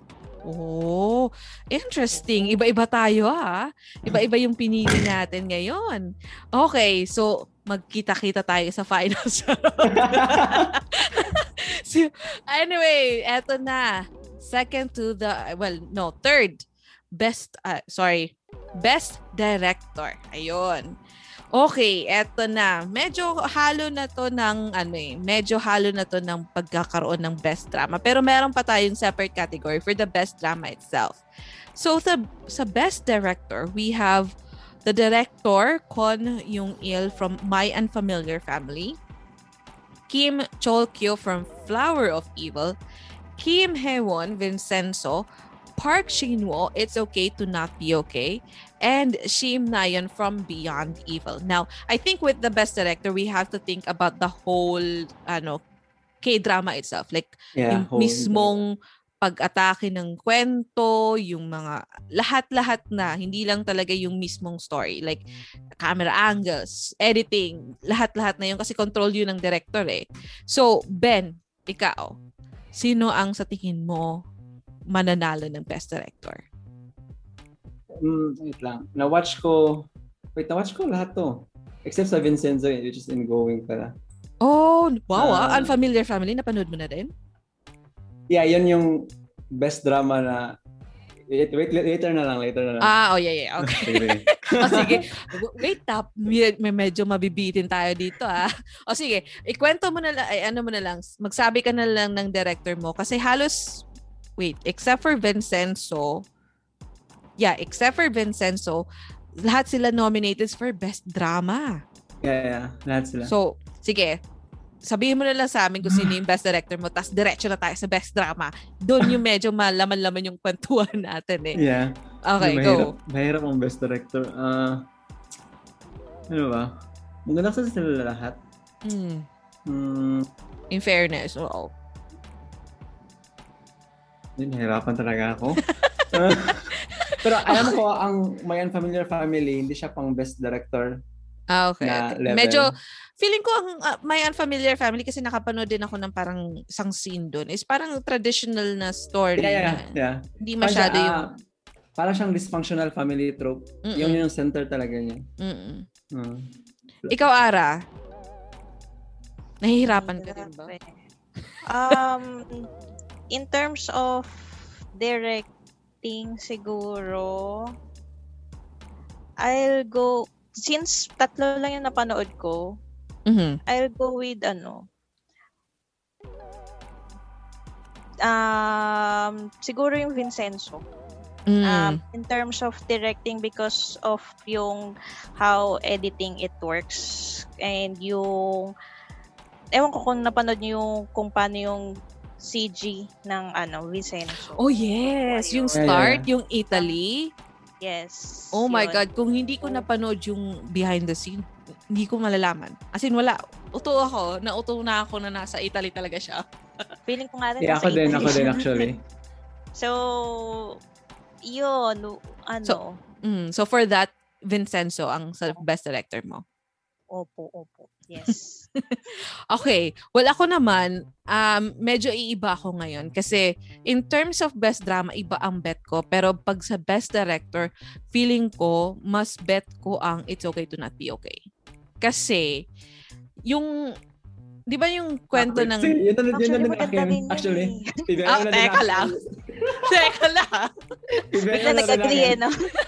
Oh, interesting. Iba-iba tayo, ha? Iba-iba yung pinili natin ngayon. Okay, so magkita-kita tayo sa finals. So, anyway, eto na. Second to the, well, no, third. Best, uh, sorry, Best Director. Ayun. Okay, eto na. Medyo halo na to ng ano eh, medyo halo na to ng pagkakaroon ng best drama. Pero meron pa tayong separate category for the best drama itself. So sa sa best director, we have The director, Kwon Young-il from My Unfamiliar Family. Kim Chol-kyo from Flower of Evil. Kim Hae-won, Vincenzo. Park Shin-woo, It's Okay to Not Be Okay. And Shim Na-yeon from Beyond Evil. Now, I think with the Best Director, we have to think about the whole ano, K-drama itself. Like, Yeah, yung whole- mismong pag-atake ng kwento, yung mga lahat-lahat na, hindi lang talaga yung mismong story. Like, camera angles, editing, lahat-lahat na yun kasi control yun ng director eh. So, Ben, ikaw, sino ang sa tingin mo mananalo ng Best Director? Mm, wait lang. Na-watch ko, wait, na-watch ko lahat to. Except sa Vincenzo, which is ingoing pala. Oh, wow, uh, Ah. Unfamiliar Family, napanood mo na rin? Yeah, yun yung best drama na, wait, wait, later na lang, later na lang. Ah, oh yeah, yeah, okay. Sige. O sige, wait up, may, may medyo mabibitin tayo dito ah. O sige, ikwento mo na lang, ay ano mo na lang, magsabi ka na lang ng director mo kasi halos, wait, except for Vincenzo, yeah, except for Vincenzo, lahat sila nominated for best drama. Yeah, yeah, lahat sila. So, sige, sabihin mo na lang sa amin kung sino yung best director mo, tas diretso na tayo sa best drama. Doon yung medyo malaman-laman yung kwentuhan natin eh. Yeah. Okay, mahirap, go. Mahirap ang best director. Ah, ano ba? Maganda sa sila lahat. Mm. Hmm, In fairness, oo. Hindi, nahirapan talaga ako. Ah, pero alam ko, ang My Unfamiliar Family, hindi siya pang best director Ah, okay. na okay. level. Medyo, feeling ko ang uh, My Unfamiliar Family kasi nakapanood din ako ng parang isang scene doon. Is parang traditional na story. Yeah, yeah, na yeah. Hindi Parang masyado siya, yung... ah, parang siyang dysfunctional family trope. Mm-mm. Yung yung center talaga niya. Mm-mm. Ah. Ikaw, Ara, nahihirapan ka din ba? Um, in terms of directing, siguro, I'll go, since tatlo lang yung napanood ko, Mhm. I'll go with, ano, um, siguro yung Vincenzo. Mm. Um, in terms of directing, because of yung how editing it works and yung ewan ko kung napanood niyo yung kung paano yung C G ng ano Vincenzo. Oh yes, yung Yeah, start, yeah. yung Italy. Yes. Oh my yun. God, kung hindi ko napanood yung behind the scene, hindi ko malalaman. As in, wala. Uto ako, nauto na ako na nasa Italy talaga siya. Feeling ko nga rin Yeah, nasa ako din, Italy ako din siya. actually. So, yun, ano. So- Mm, so for that, Vincenzo ang sa best director mo. opo, opo. Yes. Okay. Well, ako naman, um, medyo iiba ako ngayon. Kasi in terms of best drama, iba ang bet ko. Pero pag sa best director, feeling ko, mas bet ko ang It's Okay to Not Be Okay. Kasi, yung, di ba yung kwento ng... Sige, yun na, yun na Actually, din maganda akin. rin yun Actually. eh. P B I Ah, na din teka ako. lang. Teka lang. P B I Bigla na din nag-agree akin. eh, no?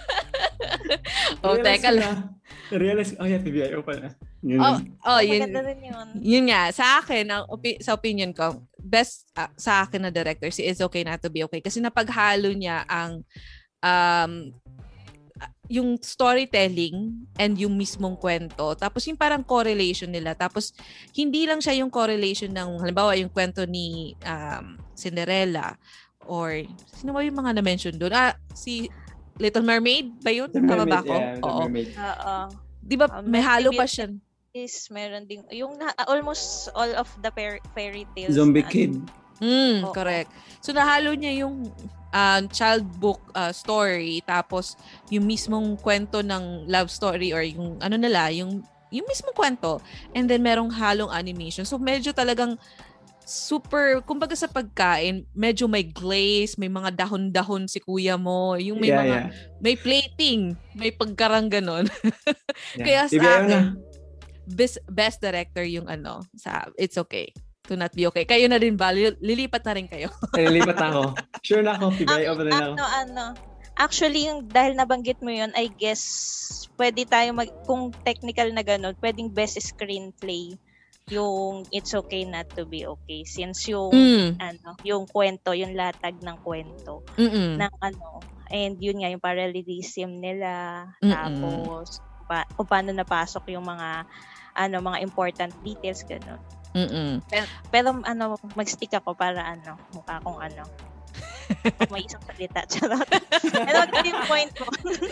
Oh, Realize teka ko lang. na- Realize, oh yeah, P B I O pala. Yun. Oh, oh yun, Maganda rin yun. yun nga, sa akin, ang opi- sa opinion ko, best ah, sa akin na director, si It's Okay Not to Be Okay. Kasi napaghalo niya ang um, ah, yung storytelling and yung mismong kwento. Tapos yung parang correlation nila. Tapos hindi lang siya yung correlation ng, halimbawa, yung kwento ni um, Cinderella or sino ba yung mga na-mention doon? Ah, si Little Mermaid ba yun? The Tama ba Mermaid, ako? yeah, The Oo. Mermaid. Oo. Di ba Um, may halo pa Beauty siya? Is meron ding yung na, almost all of the fairy, fairy tales. Zombie na, Kid. Mm, Oo. correct. So nahalo niya yung uh, child book uh, story tapos yung mismong kwento ng love story or yung ano nila, yung yung mismong kwento and then merong halong animation. So medyo talagang super, kumbaga sa pagkain, medyo may glaze, may mga dahon-dahon si kuya mo, yung may yeah, mga yeah. may plating, may pagkarang ganon. yeah. Kaya sa P B I O na. akin, best, best director yung ano, sa It's Okay to Not Be Okay. Kayo na rin ba? Lil- Lilipat na rin kayo. Nililipat ako. Sure na ako, P B I O pa rin ako. Ano, ano. Actually, yung dahil nabanggit mo yun, I guess, pwede tayo mag, kung technical na gano'n, pwedeng best screenplay yung It's Okay Not to Be Okay. Since yung, Mm. ano, yung kwento, yung latag ng kwento, Mm-mm. ng ano, and yun nga yung parallelism nila. Mm-mm. Tapos pa, kung paano napasok yung mga ano mga important details ganun. Mm-mm. Pero, pero ano mag-stick ako para ano mukha akong ano may isang salita. Charot. Ano yung point mo?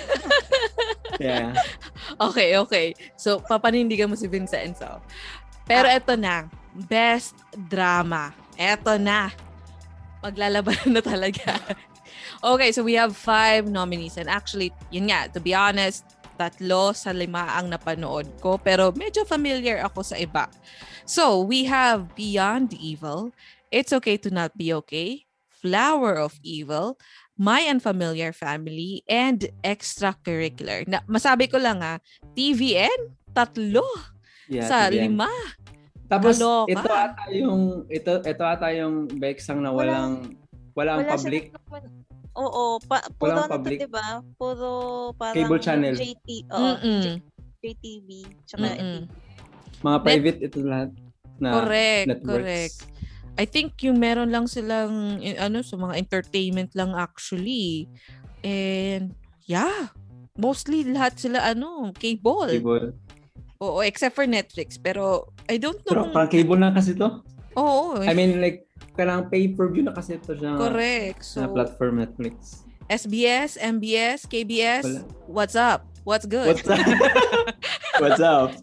Yeah. Okay, okay. So, papanindigan mo si Vincenzo. Pero Ah. eto na. Best drama. Eto na. Maglalaban na talaga. Okay, so we have five nominees. And actually, yun nga, to be honest, tatlo sa lima ang napanood ko. Pero medyo familiar ako sa iba. So, we have Beyond Evil, It's Okay to Not Be Okay, Flower of Evil, My Unfamiliar Family, and Extracurricular. Na, masabi ko lang ah, T V N, tatlo Yeah, sa T V N. lima. Tapos Kaloka. ito ata yung ito ito ata yung Beksang na walang walang Wala public. silang- Oo, pa, puro Walang ano to, public. diba? Puro parang Cable channel. J T, oo, Mm-mm. J T V, tsaka Mm-mm. Mga private ito lahat na Correct, networks. correct. I think yung meron lang silang eh, ano sa mga entertainment lang actually. And yeah, mostly lahat sila ano, cable. Cable. Oo, except for Netflix. Pero I don't know. Pero kung- parang cable na kasi to. Oo, I mean like kailangan pay-per-view na kasi ito siya. correct. Na So platform Netflix. S B S, M B S, K B S, Wala. what's up? What's good? What's up? What's up?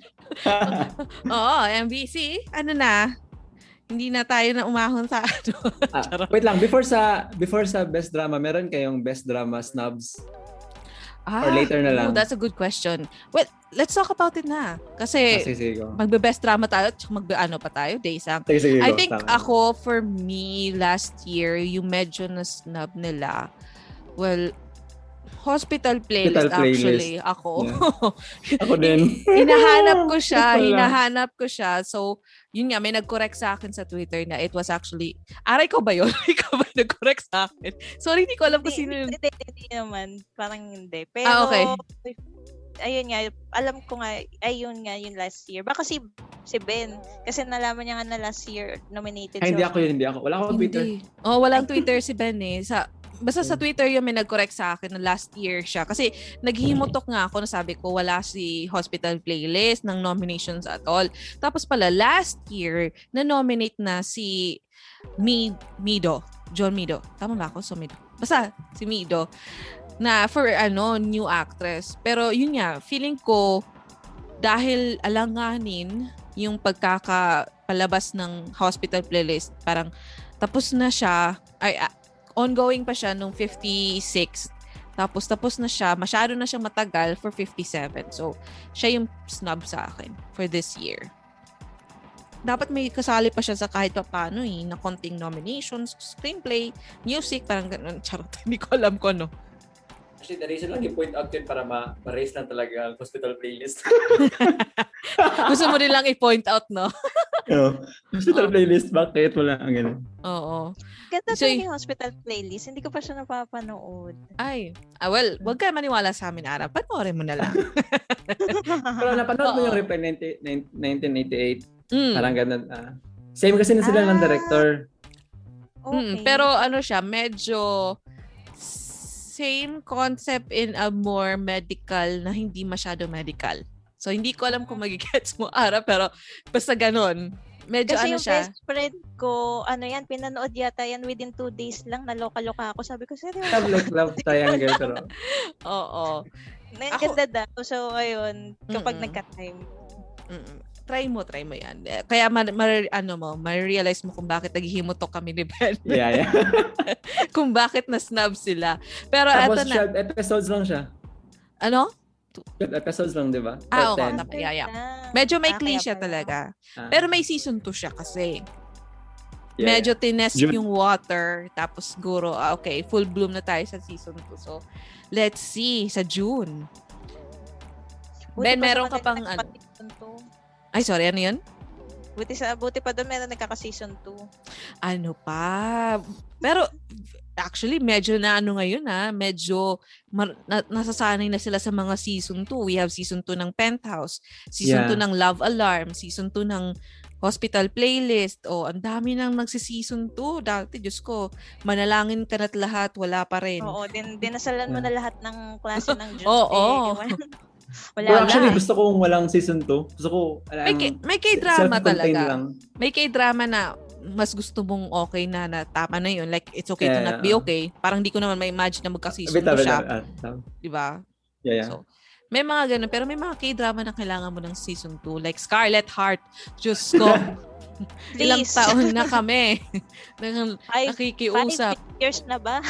Oo, M B C, ano na? Hindi na tayo na umahon sa ano. Ah, wait lang, before sa before sa best drama, meron kayong best drama snubs? Ah, Or later na lang. oh, that's a good question. Well, let's talk about it na. Kasi Ah, sige, sige, go. magbe-best drama tayo at magbe-ano pa tayo, Daysang. Sige, sige, I go. think Tama. ako, for me, last year, yung medyo na-snub nila, well, Hospital Playlist, Hospital Playlist. actually. Ako. Ako din. hinahanap ko siya. Wala. Hinahanap ko siya. So, yun nga, may nag-correct sa akin sa Twitter na it was actually, aray ko ba yun? Ikaw ba nag-correct sa akin? Sorry, hindi ko alam kung Hindi, sino yun. hindi, hindi, hindi naman. Parang hindi. Pero, Ah, okay. ayun nga, alam ko nga, ayun nga yung last year. Baka si si Ben, kasi nalaman niya nga na last year nominated Ay, hindi siya. ako yun, hindi ako. Wala akong Twitter. Hindi. Oh, walang Twitter si Ben eh. Sa, basta sa Twitter yun may nag-correct sa akin na last year siya. Kasi naghihimutok nga ako na sabi ko wala si Hospital Playlist ng nominations at all. Tapos pala last year na-nominate na si Mi- Mido. John Mido. Tama ba ako? So Mido. Basta si Mido. Na for ano, new actress. Pero yun nga, feeling ko dahil alanganin yung pagkakapalabas ng Hospital Playlist, parang tapos na siya, ay ah, ongoing pa siya nung fifty-six. Tapos tapos na siya, masyado na siyang matagal for fifty-seven. So, siya yung snub sa akin for this year. Dapat may kasali pa siya sa kahit pa paano eh, na konting nominations, screenplay, music, parang ganun. Charot, hindi ko alam ko ano. Actually, the reason lang i-point out yun para ma- ma-raise lang talaga ang Hospital Playlist. Gusto mo nilang i-point out, no? no. Hospital Playlist, bakit wala ang ganun? Oo. Ganda So, talaga yung Hospital Playlist. Hindi ko pa siya napapanood. Ay, ah, well, wag ka maniwala sa amin, Ara. Panoorin mo na lang. Pero napanood mo Oo. yung Reply nineteen eighty-eight. Mm. Parang ganun. ah. Same kasi na sila ng Ah. director. Mm, pero ano siya, medyo same concept in a more medical na hindi masyado medical. So, hindi ko alam kung magigets mo, Ara, pero basta ganun. Medyo Kasi ano yung siya. best friend ko, ano yan, pinanood yata yan within two days lang. Naloka-loka ako. Sabi ko, seryoso. Love like love triangle pero Oo. Ang Ako- ganda daw. So, ayun, kapag Mm-mm. nagka-time. Mm-mm. Try mo, try mo yan. Eh, Kaya, ma- ma- ano mo, ma-realize mo kung bakit naghihimutok kami ni Ben. yeah, yeah. Kung bakit na-snub sila. Pero Tapos eto na. twelve episodes lang siya. Ano? twelve episodes lang, di ba? Ah, Or oo. ten. Tama. Yeah, yeah. Ah, Medyo may ah, cliche kaya siya pala. talaga. Ah, Pero may season two siya kasi. yeah, Medyo tinest June. yung water. Tapos siguro, ah, okay, full bloom na tayo sa season two. So, let's see. Sa June. Buti Ben, pa meron naman ka pang nagka- ano? season two. Ay, sorry. Ano yun? Buti, sa, buti pa doon meron nagkaka-season two. Ano pa? Pero, actually, medyo na ano ngayon ha. Medyo mar- na- nasasanay na sila sa mga season two. We have season two ng Penthouse. Season Yeah. two ng Love Alarm. Season two ng Hospital Playlist. O, ang dami nang nagsi-season two. Dati, Diyos ko, manalangin ka na't lahat, wala pa rin. Oo, din, dinasalan mo na lahat ng klase ng Diyos. Oo. eh. Wala Pero actually, wala. gusto kong walang season two. Gusto ko, alam, May, K- may K-drama self-contained talaga. lang. May K-drama na mas gusto mong okay na, na tama na yun. Like, it's okay to Yeah, not be okay. Parang di ko naman ma-imagine na magka-season Wait, two wait, siya. wait, wait. Diba? Yeah, yeah. So, may mga ganun. Pero may mga K-drama na kailangan mo ng season two. Like Scarlet Heart. Diyos ko. Ilang Please. taon na kami nang Five- nakikiusap. Five years na ba?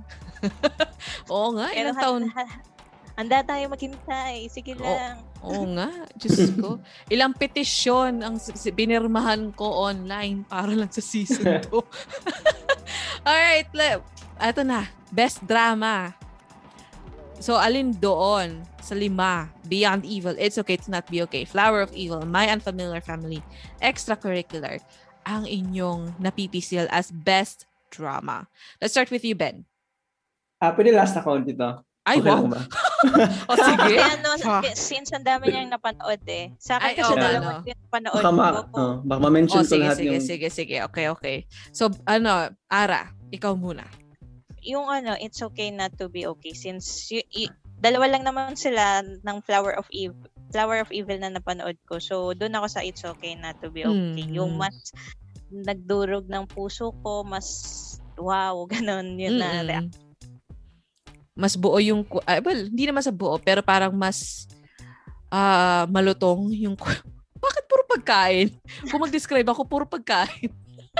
Oo nga, Pero ilang taon. handa tayo maghintay. Sige Oo. lang. Oo nga, Diyos ko. Ilang petisyon ang s- s- binirmahan ko online para lang sa season two. Alright, le- eto na. Best drama. So, alin doon sa lima? Beyond Evil, It's Okay to Not Be Okay, Flower of Evil, My Unfamiliar Family, Extracurricular, ang inyong napipisil as best drama. Let's start with you, Ben. Ah, pwede last ako dito. Ay, Okay wow. lang ba? O, sige. Kasi ano, Ha. since ang dami niyang napanood eh. Sa akin Ay, kasi oo, dalawa ano. yung napanood Baka, ma, ko. oh, baka ma-mention Oh, ko sige, lahat sige, yung... sige, sige. Okay, okay. So, ano, Ara, ikaw muna. Yung ano, It's Okay Not to Be Okay. Since y- y- dalawa lang naman sila ng Flower of Evil. Flower of Evil na napanood ko. So, doon ako sa It's Okay Not to Be Okay. Mm. Yung mas nagdurog ng puso ko, mas wow, ganun yun na Mm-mm. reaction. Mas buo yung, ku- ah, well, hindi naman sa buo, pero parang mas ah malutong yung, ku- bakit puro pagkain? Kung mag-describe ako, puro pagkain.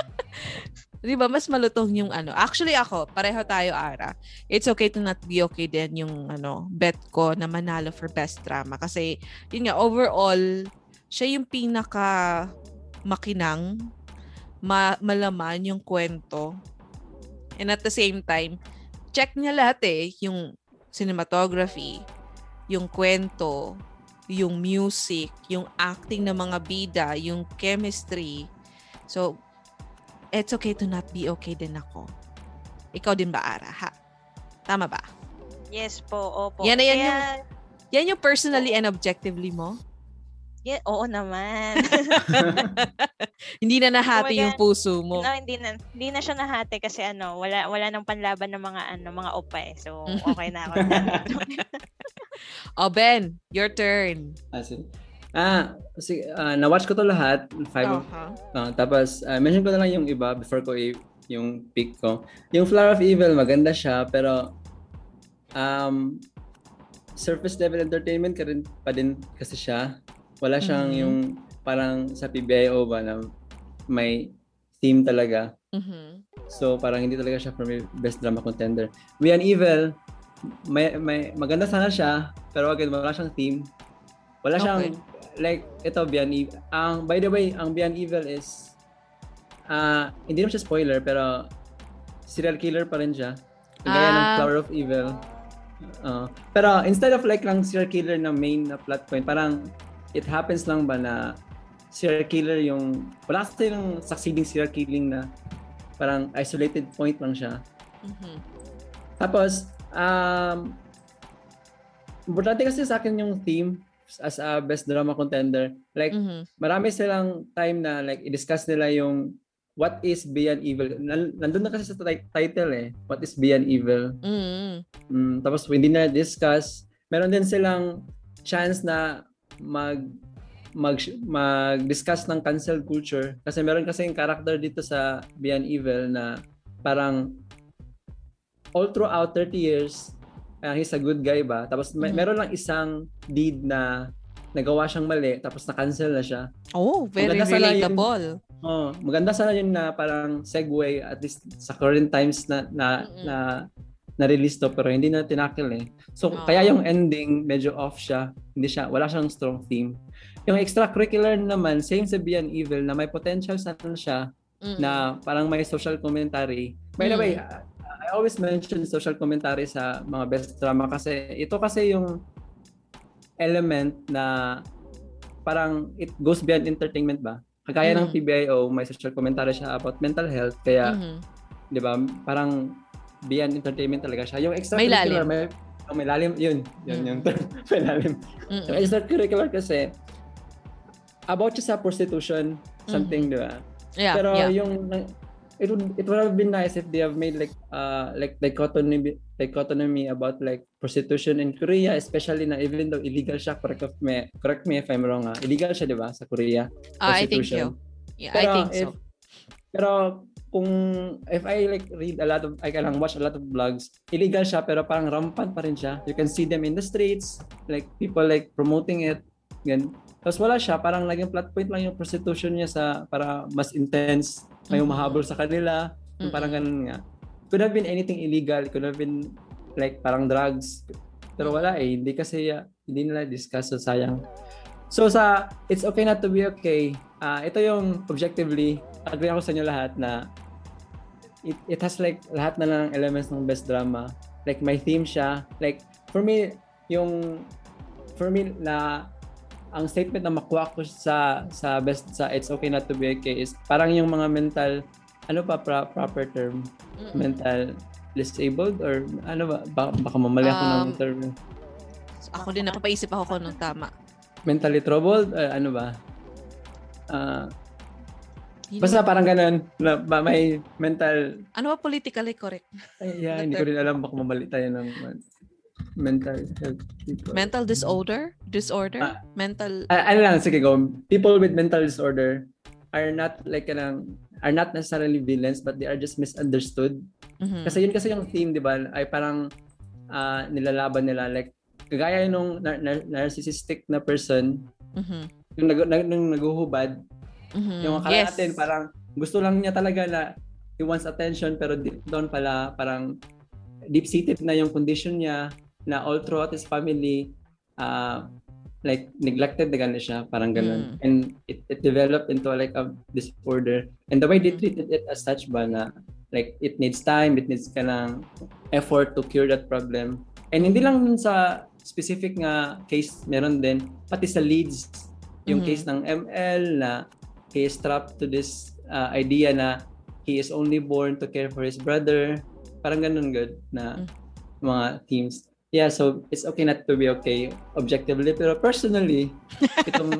Di ba? Mas malutong yung ano. Actually ako, pareho tayo, Ara. It's Okay to Not Be Okay din yung ano, bet ko na manalo for best drama. Kasi, yun nga, overall, siya yung pinaka makinang, ma- malaman yung kwento. And at the same time, check niya lahat eh. Yung cinematography, yung kwento, yung music, yung acting ng mga bida, yung chemistry. So, It's Okay to Not Be Okay din ako. Ikaw din ba, Ara? Ha? Tama ba? Yes po, opo. Yan na yan Kaya, yung, yan yung personally and objectively mo? yeah, oo naman. Hindi na nahati Kumbaga, yung puso mo. No, hindi na hindi na siya nahati kasi ano, wala wala nang panlaban ng mga ano, mga opa eh. So, okay na ako dyan. Oh, Ben, your turn. Ah, sige. Ah, sige, ah, na-watch ko to lahat. Five of, Uh-huh. ah, tapos, uh, mention ko na lang yung iba before ko i- yung pick ko. Yung Flower of Evil, maganda siya, pero um, surface level entertainment ka rin pa din kasi siya. Wala siyang Mhm. yung parang sa P B I O ba na may theme talaga. Mhm. So, parang hindi talaga siya for me best drama contender. Beyond Evil, may, may, maganda sana siya, pero again, wala siyang theme. Wala siyang, Okay. like, ito, Beyond Evil. Ang, by the way, ang Beyond Evil is, ah hindi naman siya spoiler, pero serial killer pa rin siya. Kagaya ng Ah. Flower of Evil. Uh, pero instead of like lang serial killer na main na plot point, parang it happens lang ba na serial killer yung, wala kasi yung succeeding serial killing na parang isolated point lang siya. Mhm. Tapos, um, importante kasi sa akin yung theme as a best drama contender. Like, Mhm. marami silang time na like i-discuss nila yung what is Beyond Evil. Nan- Nandun na kasi sa ti- title eh. What is Beyond Evil? Mhm. Mm, tapos hindi na discuss. Meron din silang chance na mag mag mag-discuss ng cancel culture kasi meron kasi yung character dito sa Beyond Evil na parang all throughout thirty years uh, he's a good guy ba, tapos may, Mhm. meron lang isang deed na nagawa siyang mali tapos na-cancel na siya. Oh, very Maganda sana yun. relatable. Oh, maganda sana yun na parang segue at least sa current times na na Mm-mm. na na-release to pero hindi na tinakil eh. So Oo. kaya yung ending medyo off siya. Hindi siya, wala siyang strong theme. Yung extracurricular naman, same sa Beyond Evil na may potential sana siya Mm-mm. na parang may social commentary. By the Mm. way, I, I always mention social commentary sa mga best drama kasi ito kasi yung element na parang it goes beyond entertainment ba? Kagaya ng Mm. P B I O, may social commentary siya about mental health kaya Mhm. 'di ba? Parang beyond entertainment talaga siya. Yung May extracurricular lalim. may oh, may lalim 'yun. Yun Mm. yung term. May lalim. Mm-mm. Yung extracurricular kasi about siya sa prostitution. something, di ba? Yeah, Pero yeah. yung it would it would have been nice if they have made like uh like dichotomy dichotomy about like prostitution in Korea, especially na even though illegal siya, correct me correct me if I'm wrong, ah. Illegal siya, di ba, sa Korea? Uh, I think so. Yeah, pero I think if, so. Pero kung if I like read a lot of I can watch a lot of vlogs, illegal siya pero parang rampant pa rin siya. You can see them in the streets, like people like promoting it. Gan. Tapos wala siya, parang naging plot point lang yung prostitution niya sa para mas intense, may Mm-hmm. umahabol sa kanila, yung parang ganun nga. Could have been anything illegal, could have been like parang drugs. Pero wala eh, hindi kasi uh, hindi nila discuss, so sayang. So sa It's Okay Not to Be Okay, uh, ito yung objectively, agree ako sa inyo lahat na it, it has like lahat na ng elements ng best drama. Like may theme siya. Like for me, yung for me na ang statement na makuha ko sa sa best sa It's Okay Not to Be Okay is parang yung mga mental ano pa pra, proper term Mm-mm. mental disabled or ano ba baka, baka mamali ako um, ng term. Ako din napapaisip ako kung anong tama. Mentally troubled uh, ano ba? Uh, basta parang ganun na ba, may mental ano ba politically correct? Ay, yeah, hindi ko rin alam baka mamali tayo ng mental health people. Mental disorder? Disorder? Uh, mental... Uh, ano lang, sige go. People with mental disorder are not like kanang are not necessarily villains but they are just misunderstood. Mm-hmm. Kasi yun kasi yung theme, di ba, ay parang uh, nilalaban nila. Like, kagaya nung nar- nar- narcissistic na person, mm-hmm. yung, nag- nag- nung naguhubad, mm-hmm. yung akala yes. natin parang gusto lang niya talaga na he wants attention pero deep down pala parang deep-seated na yung condition niya na all throughout his family uh, like neglected na gano'n siya, parang gano'n. Mm. And it, it developed into like a disorder. And the way they treated it as such ba na like it needs time, it needs ka ng effort to cure that problem. And hindi lang sa specific nga case meron din, pati sa leads, yung mm-hmm. case ng M L na he is trapped to this uh, idea na he is only born to care for his brother. Parang ganun good na mm. mga themes. Yeah, so It's Okay Not to Be Okay objectively, pero personally, itong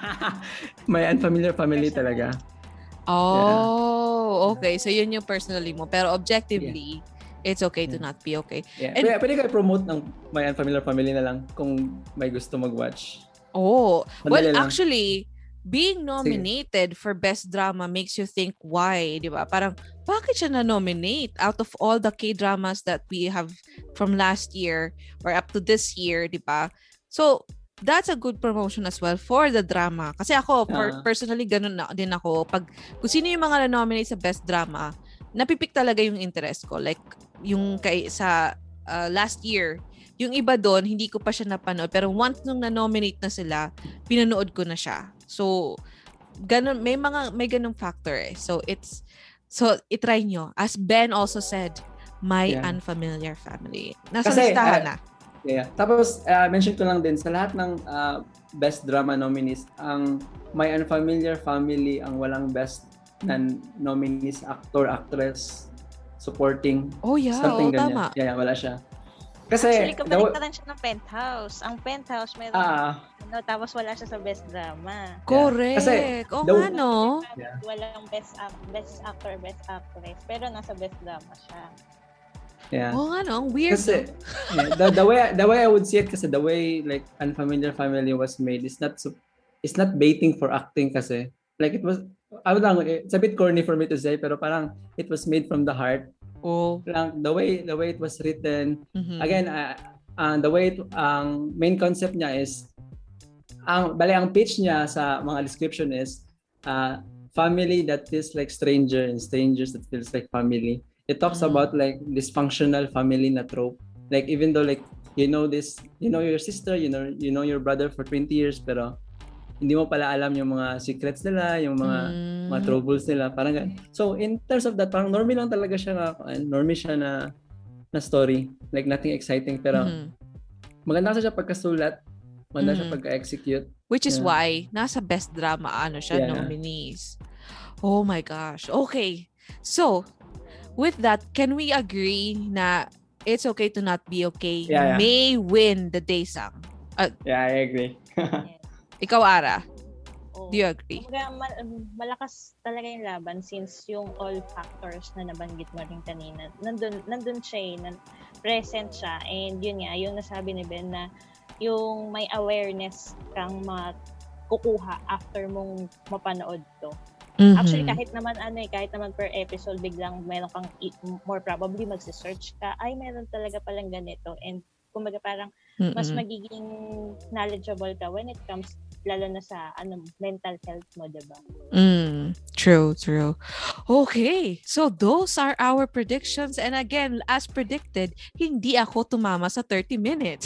may unfamiliar family talaga. Oh, yeah. Okay. So yun yung personally mo. Pero objectively, yeah. It's okay to yeah. not be okay. Yeah. And, pwede, pwede ka i-promote ng may unfamiliar family na lang kung may gusto mag-watch. Oh, Madali well, lang. Actually, being nominated Sige. for best drama makes you think why, di ba? Parang, bakit siya na-nominate out of all the K-dramas that we have from last year or up to this year, di ba? So, that's a good promotion as well for the drama. Kasi ako, uh, personally, ganun na din ako. Pag, kung sino yung mga na-nominate sa best drama, napipik talaga yung interest ko. Like, yung kay, sa uh, last year, yung iba doon, hindi ko pa siya napanood. Pero once nung na-nominate na sila, pinanood ko na siya. So, ganun, may mga, may ganung factor eh. So, it's, so, itry nyo. As Ben also said, My yeah. Unfamiliar Family. Nasa Kasi, listahan uh, na. Yeah. Tapos, uh, mention ko lang din, sa lahat ng uh, best drama nominees, ang My Unfamiliar Family ang walang best na nominees, actor, actress, supporting. Oh, yeah. Something Oh, ganyan. tama. Yeah, yeah, wala siya. Kasi, actually, kabaliktaran siya ng Penthouse. Ang Penthouse, meron ah, ano, tapos wala siya sa best drama. Correct. Kasi, o the, nga, no? Yeah. Walang best, uh, best actor, best actress. Pero nasa best drama siya. Yeah. Oo nga, no? Ang weird. Kasi, yeah, the, the, way, the way I would see it, kasi the way like Unfamiliar Family was made, is not so, it's not baiting for acting kasi. Like it was, I would lang, it's a bit corny for me to say, pero parang it was made from the heart. Oh. Lang, the way the way it was written, mm-hmm. again, uh, uh, the way it, ang main concept niya is, ang bali ang pitch niya sa mga description is, uh, family that feels like stranger and strangers that feels like family. It talks mm-hmm. about like dysfunctional family na trope. Like even though like you know this, you know your sister, you know you know your brother for twenty years, pero hindi mo pala alam yung mga secrets nila, yung mga mm. mga troubles nila, parang ganun. So in terms of that, parang normie lang talaga siya na, normie siya na na story, like nothing exciting, pero mm-hmm. maganda siya pagkasulat, maganda mm-hmm. siya pagka-execute. Which is yeah. why nasa best drama ano siya yeah. nominees. Oh my gosh. Okay. So, with that, can we agree na It's Okay to Not Be Okay yeah, yeah. may win the Daesang? Uh, yeah, I agree. Ikaw, Ara? Oo. Do you agree? Kumbaga, ma- malakas talaga yung laban since yung all factors na nabanggit mo rin kanina, nandun, nandun siya eh, nan- present siya. And yun nga, yung nasabi ni Ben na yung may awareness kang makukuha after mong mapanood to. Mhm. Actually, kahit naman ano eh, kahit naman per episode, biglang meron kang, i- more probably magse-search ka, ay, meron talaga palang ganito. And kumbaga parang mas Mm-mm. magiging knowledgeable ka when it comes lalo na sa ano mental health mo, diba? Mm, true, true. Okay, so those are our predictions. And again, as predicted, hindi ako tumama sa thirty minutes.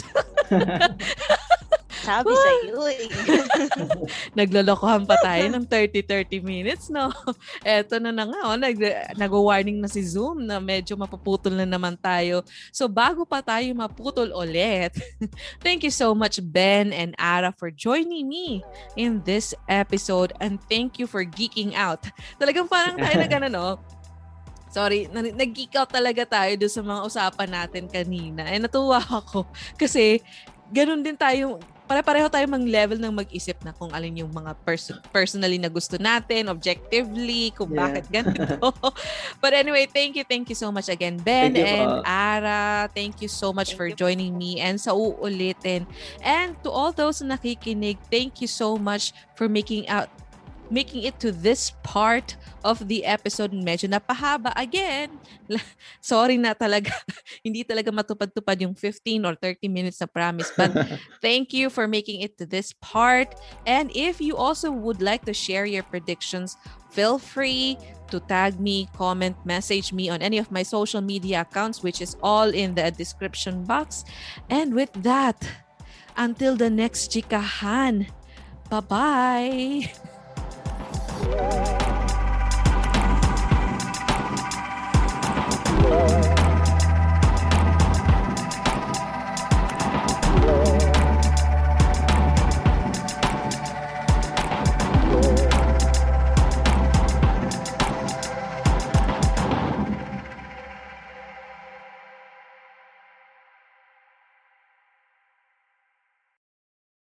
Sabi sa'yo eh. Naglolokohan pa tayo ng thirty thirty minutes, no? Eto na na nga, oh, nag, nag-warning na si Zoom na medyo mapuputol na naman tayo. So bago pa tayo maputol ulit, thank you so much, Ben and Ara, for joining me in this episode. And thank you for geeking out. Talagang parang tayo na gano'n, no? Sorry, na- nag-geek out talaga tayo doon sa mga usapan natin kanina. Eh, natuwa ako kasi ganun din tayo, pare-pareho tayo mang level ng mag-isip na kung alin yung mga person personally na gusto natin, objectively, kung Yeah. bakit ganito. But anyway, thank you, thank you so much again, Ben Thank you and po. Ara. Thank you so much Thank for you po. joining me and sa uulitin. And to all those na nakikinig, thank you so much for making out making it to this part of the episode. Medyo napahaba again. Sorry na talaga. Hindi talaga matupad-tupad yung fifteen or thirty minutes na promise. But thank you for making it to this part. And if you also would like to share your predictions, feel free to tag me, comment, message me on any of my social media accounts, which is all in the description box. And with that, until the next chikahan, bye-bye!